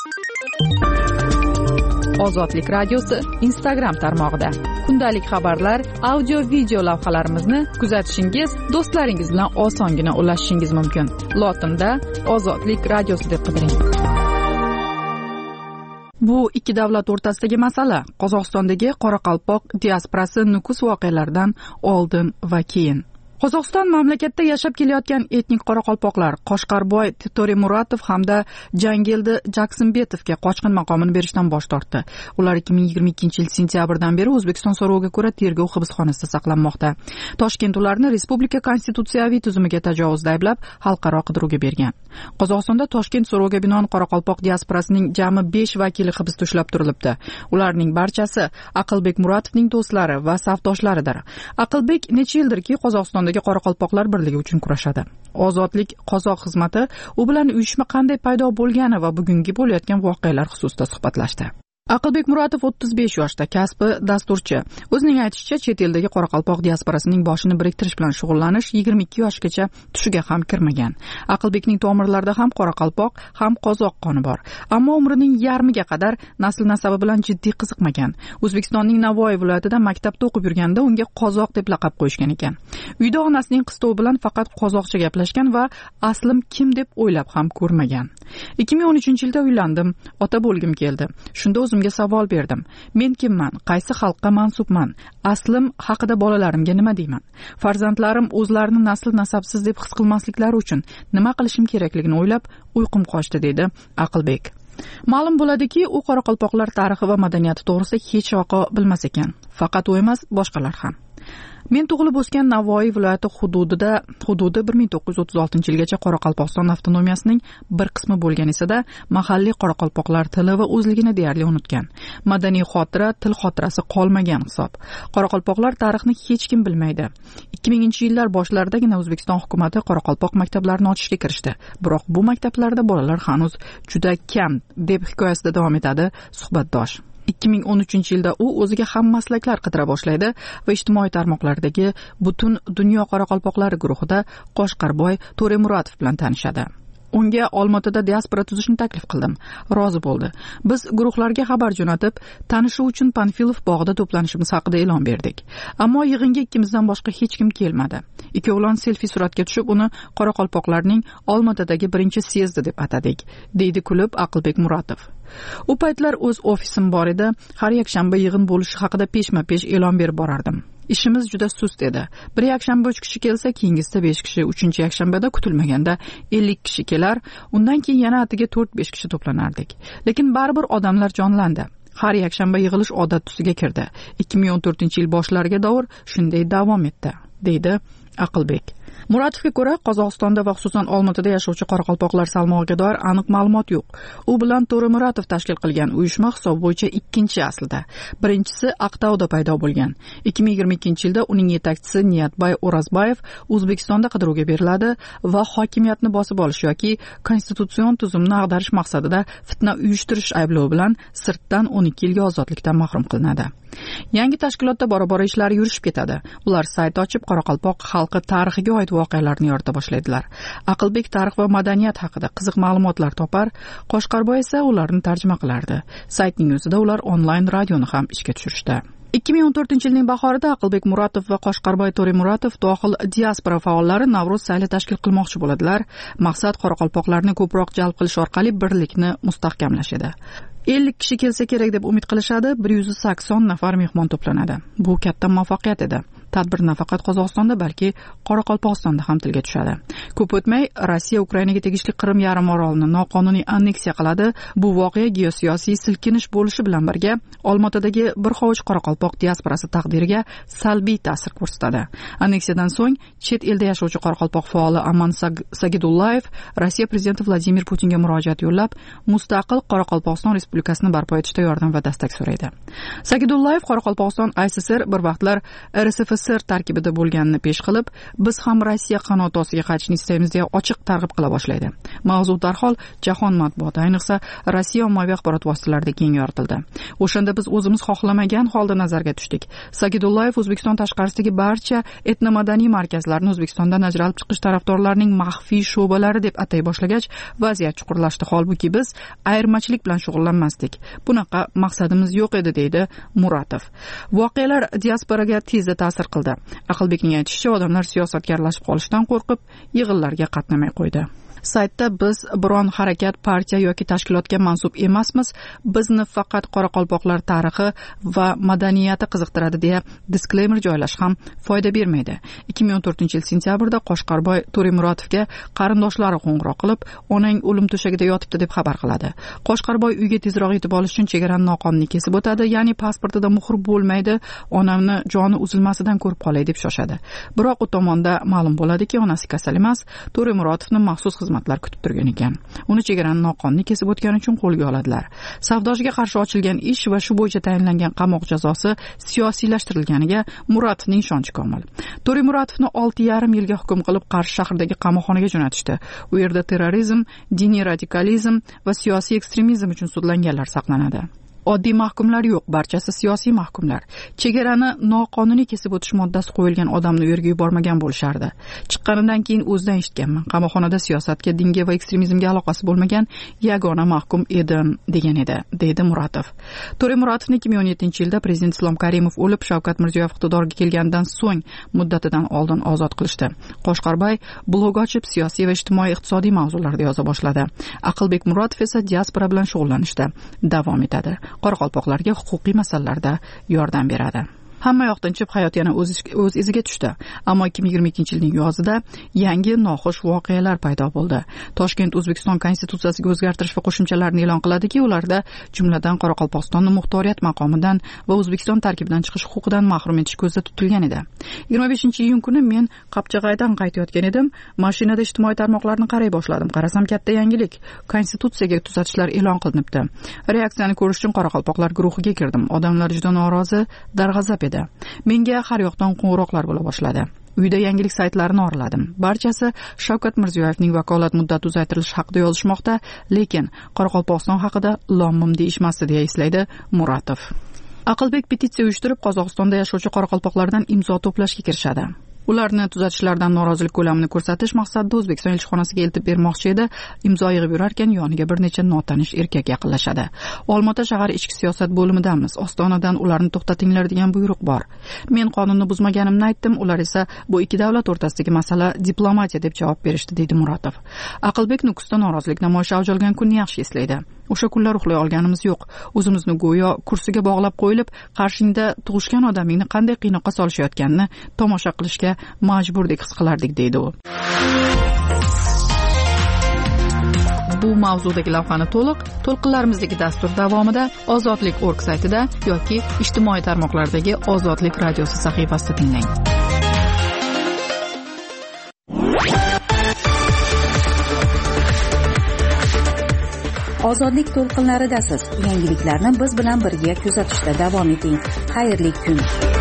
Ozodlik radiosi Instagram tarmog'ida kundalik xabarlar, audio video lavhalarimizni kuzatishingiz, do'stlaringiz bilan osongina ulashishingiz mumkin. Lotinda Ozodlik radiosi deb qidiring. Bu ikki davlat o'rtasidagi masala Qozog'istondagi Qoraqalpoq diasporasi Nukus voqealaridan oldin va keyin. Qozog'iston mamlakatda yashab kelayotgan etnik qoraqalpoqlar Qoshqarboy To'remuratov hamda Jangildi Jaksimbetovga qochqin maqomini berishdan bosh tortdi. Ular ikki ming yigirma ikkinchi yil sentyabrdan beri O'zbekiston so'roviga ko'ra tergov hibsxonasida saqlanmoqda. Toshkent ularni respublika konstitutsiyaviy tuzumiga tajovuzda ayblab, xalqaro qidiruvga bergan. Qozog'istonda Toshkent so'roviga binoan Qoraqalpoq diasporasining jami besh vakili hibsda ushlab turilibdi. Ularning barchasi Aqlbek Muratovning do'stlari va safdoshlaridir. Aqlbek necha yildirki Qozog'iston Qoraqalpoqlar birligi uchun kurashadi. Ozodlik qozoq xizmati u bilan uyushma qanday paydo bo'lgani va bugungi bo'layotgan voqealar xususida suhbatlashdi. Aqlbek Muratov o'ttiz besh yoshda, kasbi dasturchi. O'zining aytishicha, chet eldagi Qoraqalpoq diasporasining boshini biriktirish bilan shug'ullanish yigirma ikki yoshgacha tushiga ham kirmagan. Aqlbekning tomirlarida ham Qoraqalpoq, ham qozoq qoni bor. Ammo umrining yarmiga qadar nasl nasabi bilan jiddiy qiziqmagan. O'zbekistonning Navoiy viloyatida maktabda o'qib yurganda unga qozoq deb laqab qo'yishgan ekan. Uyda onasining qistovi bilan faqat qozoqcha gaplashgan va aslim kim deb o'ylab ham ko'rmagan. ikki ming o'n uchinchi yilda uylandim, ota bo'lgim keldi. Shunda o'zimga savol berdim. Men kimman? Qaysi xalqqa mansubman? Aslim haqida bolalarimga nima deyman? Farzandlarim o'zlarini nasl nasabsiz deb his qilmasliklari uchun nima qilishim kerakligini o'ylab uyqum qochdi, dedi Aqlbek. Ma'lum bo'ladiki, u qoraqalpoqlar tarixi va madaniyati to'g'risida hech vaqo bilmas ekan. Faqat u emas, boshqalar ham. Men tug'ilib o'sgan Navoiy viloyati hududida hududi bir ming to'qqiz yuz o'ttiz oltinchi yilgacha Qoraqalpog'iston avtonomiyasining bir qismi bo'lgan esa-da, mahalliy qoraqalpoqlar tili va o'zligini deyarli unutgan. Madaniy xotira, til xotirasi qolmagan hisob. Qoraqalpoqlar tarixni hech kim bilmaydi. ikki minginchi yillar boshlaridagina O'zbekiston hukumatı qoraqalpoq maktablarini ochishga kirishdi. Biroq bu maktablarda bolalar hanuz juda kam, deb hikoyasida davom etadi suhbatdosh. ikki ming o'n uchinchi yilda u o'ziga hammaslaklar qidira boshlaydi va ijtimoiy tarmoqlardagi butun dunyo qoraqalpoqlari guruhida Qo'shqarboy To'remuratov bilan tanishadi. Unga Olmaotada diaspora tuzishni taklif qildim. Rozi bo'ldi. Biz guruhlarga xabar jo'natib, tanishuv uchun Panfilov bog'ida to'planishimiz haqida e'lon berdik. Ammo yig'inga ikkimizdan boshqa hech kim kelmadi. Ikkovlon selfi suratga tushib, uni qoraqalpoqlarning Olmaotadagi birinchi syezdi deb atadik, deydi kulib Aqlbek Muratov. U paytlar o'z ofisim bor edi. Har yakshanba yig'in bo'lishi haqida peshma-pesh e'lon berib borardim. Ishimiz juda sust edi. Bir yakshanba uch kishi kelsa, keyingisida besh kishi, uchinchi yakshanbada kutilmaganda ellik kishi kelar, undan keyin yana atiga to'rt besh kishi to'planardik. Lekin baribir odamlar jonlandi. Har yakshanba yig'ilish odat tusiga kirdi. ikki ming o'n to'rtinchi yil boshlariga davr shunday davom etdi, deydi Aqlbek. Muratovga ko'ra, Qozog'istonda va xususan Olmaotada yashovchi qoraqalpoqlar salmog'iga doir aniq ma'lumot yo'q. U bilan To'remuratov tashkil qilgan uyushma hisob bo'yicha ikkinchi aslida. Birinchisi Aqtauda paydo bo'lgan. ikki ming yigirma ikkinchi yilda uning yetakchisi Niyatbay O'razbayev O'zbekistonda qidiruvga beriladi va hokimiyatni bosib olish yoki konstitutsion tuzumni ag'darish maqsadida fitna uyushtirish ayblovi bilan sirtdan o'n ikki yilga ozodlikdan mahrum qilinadi. Yangi tashkilotda bora-bora ishlari yurishib ketadi. Ular sayt ochib, qoraqalpoq xalqi tarixiga oid voqealarni yorita boshlaydilar. Aqlbek tarix va madaniyat haqida qiziq ma'lumotlar topar, Qo'shqarboy esa ularni tarjima qilardi. Saytning o'zida ular onlayn radioni ham ishga tushirishdi. ikki ming o'n to'rtinchi yilning bahorida Aqlbek Muratov va Qo'shqarboy To'remuratov dohil diaspora faollari Navro'z sayli tashkil qilmoqchi bo'ladilar. Maqsad qoraqalpoqlarni ko'proq jalb qilish orqali birlikni mustahkamlash edi. ellik kishi kelsa kerak deb umid qilishadi. bir yuz sakson nafar mehmon to'planadi. Bu katta muvaffaqiyat edi. Tadbir nafaqat Qozog'istonda, balki Qoraqalpog'istonda ham tilga tushadi. Ko'p o'tmay Rossiya Ukrainaga tegishli Qrim yarim orolini noqonuniy anneksiya qiladi. Bu voqea geosiyosiy silkinish bo'lishi bilan birga Olmaotadagi bir hovuch qoraqalpoq diasporasi taqdiriga salbiy ta'sir ko'rsatadi. Anneksiyadan so'ng chet elda yashovchi qoraqalpoq faoli Aman Sagidullayev Rossiya prezidenti Vladimir Putinga murojaat yo'llab, mustaqil Qoraqalpog'iston Respublikasini barpo etishda yordam va dastak so'raydi. Sagidullayev Qoraqalpog'iston I S S R bir vaqtlar R S F S R tarkibida bo'lganini pesh qilib, biz ham Rossiya qanoti ostiga qaytishni istaymiz deya ochiq targ'ib qila boshlaydi. Mavzu darhol jahon matbuoti, ayniqsa Rossiya ommaviy axborot vositalarida keng yoritildi. O'shanda biz o'zimiz xohlamagan holda nazarga tushdik. Sagidullayev O'zbekiston tashqarisidagi barcha etnomadaniy markazlarni O'zbekistondan ajralib chiqish tarafdorlarining maxfiy sho'balari deb atay boshlagach, vaziyat chuqurlashdi. Holbuki biz ayirmachilik bilan shug'ullanmasdik. Bunaqa maqsadimiz yo'q edi, deydi Muratov. Voqealar diasporaga tezda ta'sir qildi. Aqlbekning aytishicha, odamlar siyosatgarlashib qolishdan qo'rqib, yig'inlarga qatnamay qo'ydi. Saytda biz biron harakat, partiya yoki tashkilotga mansub emasmiz. Bizni faqat qoraqalpoqlar tarixi va madaniyati qiziqtiradi deya diskleymer joylash ham foyda bermaydi. ikki ming o'n to'rtinchi yil sentyabrda Qo'shqarboy To'remuratovga qarindoshlari qo'ng'iroq qilib, onang o'lim to'shagida yotibdi deb xabar qiladi. Qo'shqarboy uyga tezroq yetib olish uchun chegarani noqonuniy kesib o'tadi, ya'ni pasportida muhr bo'lmaydi, onamni joni uzilmasidan ko'rib qolay deb shoshadi. Biroq u tomonda ma'lum bo'ladiki, onasi kasal emas, To'remuratovni maxsus xizmatlar kutib turgan ekan. Uni chegarani noqonuniy kesib o'tgani uchun qo'lga oladilar. Savdojiga qarshi ochilgan ish va shu bo'yicha tayinlangan qamoq jazosi siyosiylashtirilganiga Muratovning ishonchi komil. To'remuratovni olti yarim yilga hukm qilib Qarshi shahridagi qamoqxonaga jo'natishdi. U yerda terrorizm, diniy radikalizm va siyosiy ekstremizm uchun sudlanganlar saqlanadi. Oddiy mahkumlar yo'q, barchasi siyosiy mahkumlar. Chegarani noqonuniy kesib o'tish moddasi qo'yilgan odamni u yerga yubormagan bo'lishardi. Chiqqanidan keyin o'zidan eshitganman. Qamoqxonada siyosatga, dinga va ekstremizmga aloqasi bo'lmagan yagona mahkum edim, degan edi, deydi Muratov. To'remuratovni ikki ming o'n yettinchi yilda prezident Islom Karimov o'lib, Shavkat Mirziyoyev iqtidorga kelgandan so'ng muddatidan oldin ozod qilishdi. Qo'shqarboy blog ochib, siyosiy va ijtimoiy iqtisodiy mavzularda yoza boshladi. Aqlbek Muratov esa diaspora bilan shug'ullanishda davom etadi. Qoraqalpoqlarga huquqiy masalalarda yordam beradi. Hamma yoqdan chiqib hayot yana o'z o'z iziga tushdi. Ammo ikki ming yigirma ikkinchi yilning yozida yangi noxush voqealar paydo bo'ldi. Toshkent O'zbekiston konstitutsiyasiga o'zgartirish va qo'shimchalarni e'lon qiladiki, ularda jumladan Qoraqalpog'istonni muxtoriyat maqomidan va O'zbekiston tarkibidan chiqish huquqidan mahrum etish ko'zda tutilgan edi. yigirma beshinchi iyun kuni men Qapchag'aydan qaytayotgan edim. Mashinada ijtimoiy tarmoqlarni qaray boshladim. Qarasam, katta yangilik. Konstitutsiyaga tuzatishlar e'lon qilinibdi. Reaksiyani ko'rish uchun qoraqalpoqlar guruhiga kirdim. Odamlar juda norozi, darg'azab edi. Menga har yoqdan qo'ng'iroqlar bo'la boshladi. uyda yangilik saytlarini oraladim. Barchasi Shavkat Mirziyoyevning vakolat muddati uzaytirilishi haqida yozishmoqda, lekin Qoraqalpog'iston haqida lom-mim deyishmasdi, deya eslaydi Muratov. Aqlbek petitsiya uyushtirib Qozog'istonda yashovchi qoraqalpoqlardan imzo to'plashga kirishadi. Ularni tuzatishlaridan norozilik ko'lamini ko'rsatish maqsadida O'zbekiston elchixonasiga eltib bermoqchi edi. Imzo yig'ib yurarkan yoniga bir necha notanish erkak yaqinlashadi. Olmaota shahar ichki siyosat bo'limidamiz. Ostonadan ularni to'xtatinglar degan buyruq bor. Men qonunni buzmaganimni aytdim, ular esa bu ikki davlat o'rtasidagi masala diplomatiya deb javob berishdi, deydi Muratov. Aqlbek Nukusda norozilik namoyishi avj olgan kunni yaxshi eslaydi. O'sha kunlar uxlay olganimiz yo'q. O'zimizni go'yo kursiga bog'lab qo'yilib, qarshingda tug'ishgan odamingni qanday qiynoqqa solishayotganini tomosha qilishga majburdek his qilardik, deydi u. Bu mavzudagi lavhani to'liq to'lqinlarimizdagi dastur davomida ozodlik точка org saytida yoki ijtimoiy tarmoqlardagi Ozodlik radiosi sahifasida tinglang. Ozodlik to'lqinlaridasiz. Yangiliklarni biz bilan birga kuzatishda davom eting. Xayrli kun.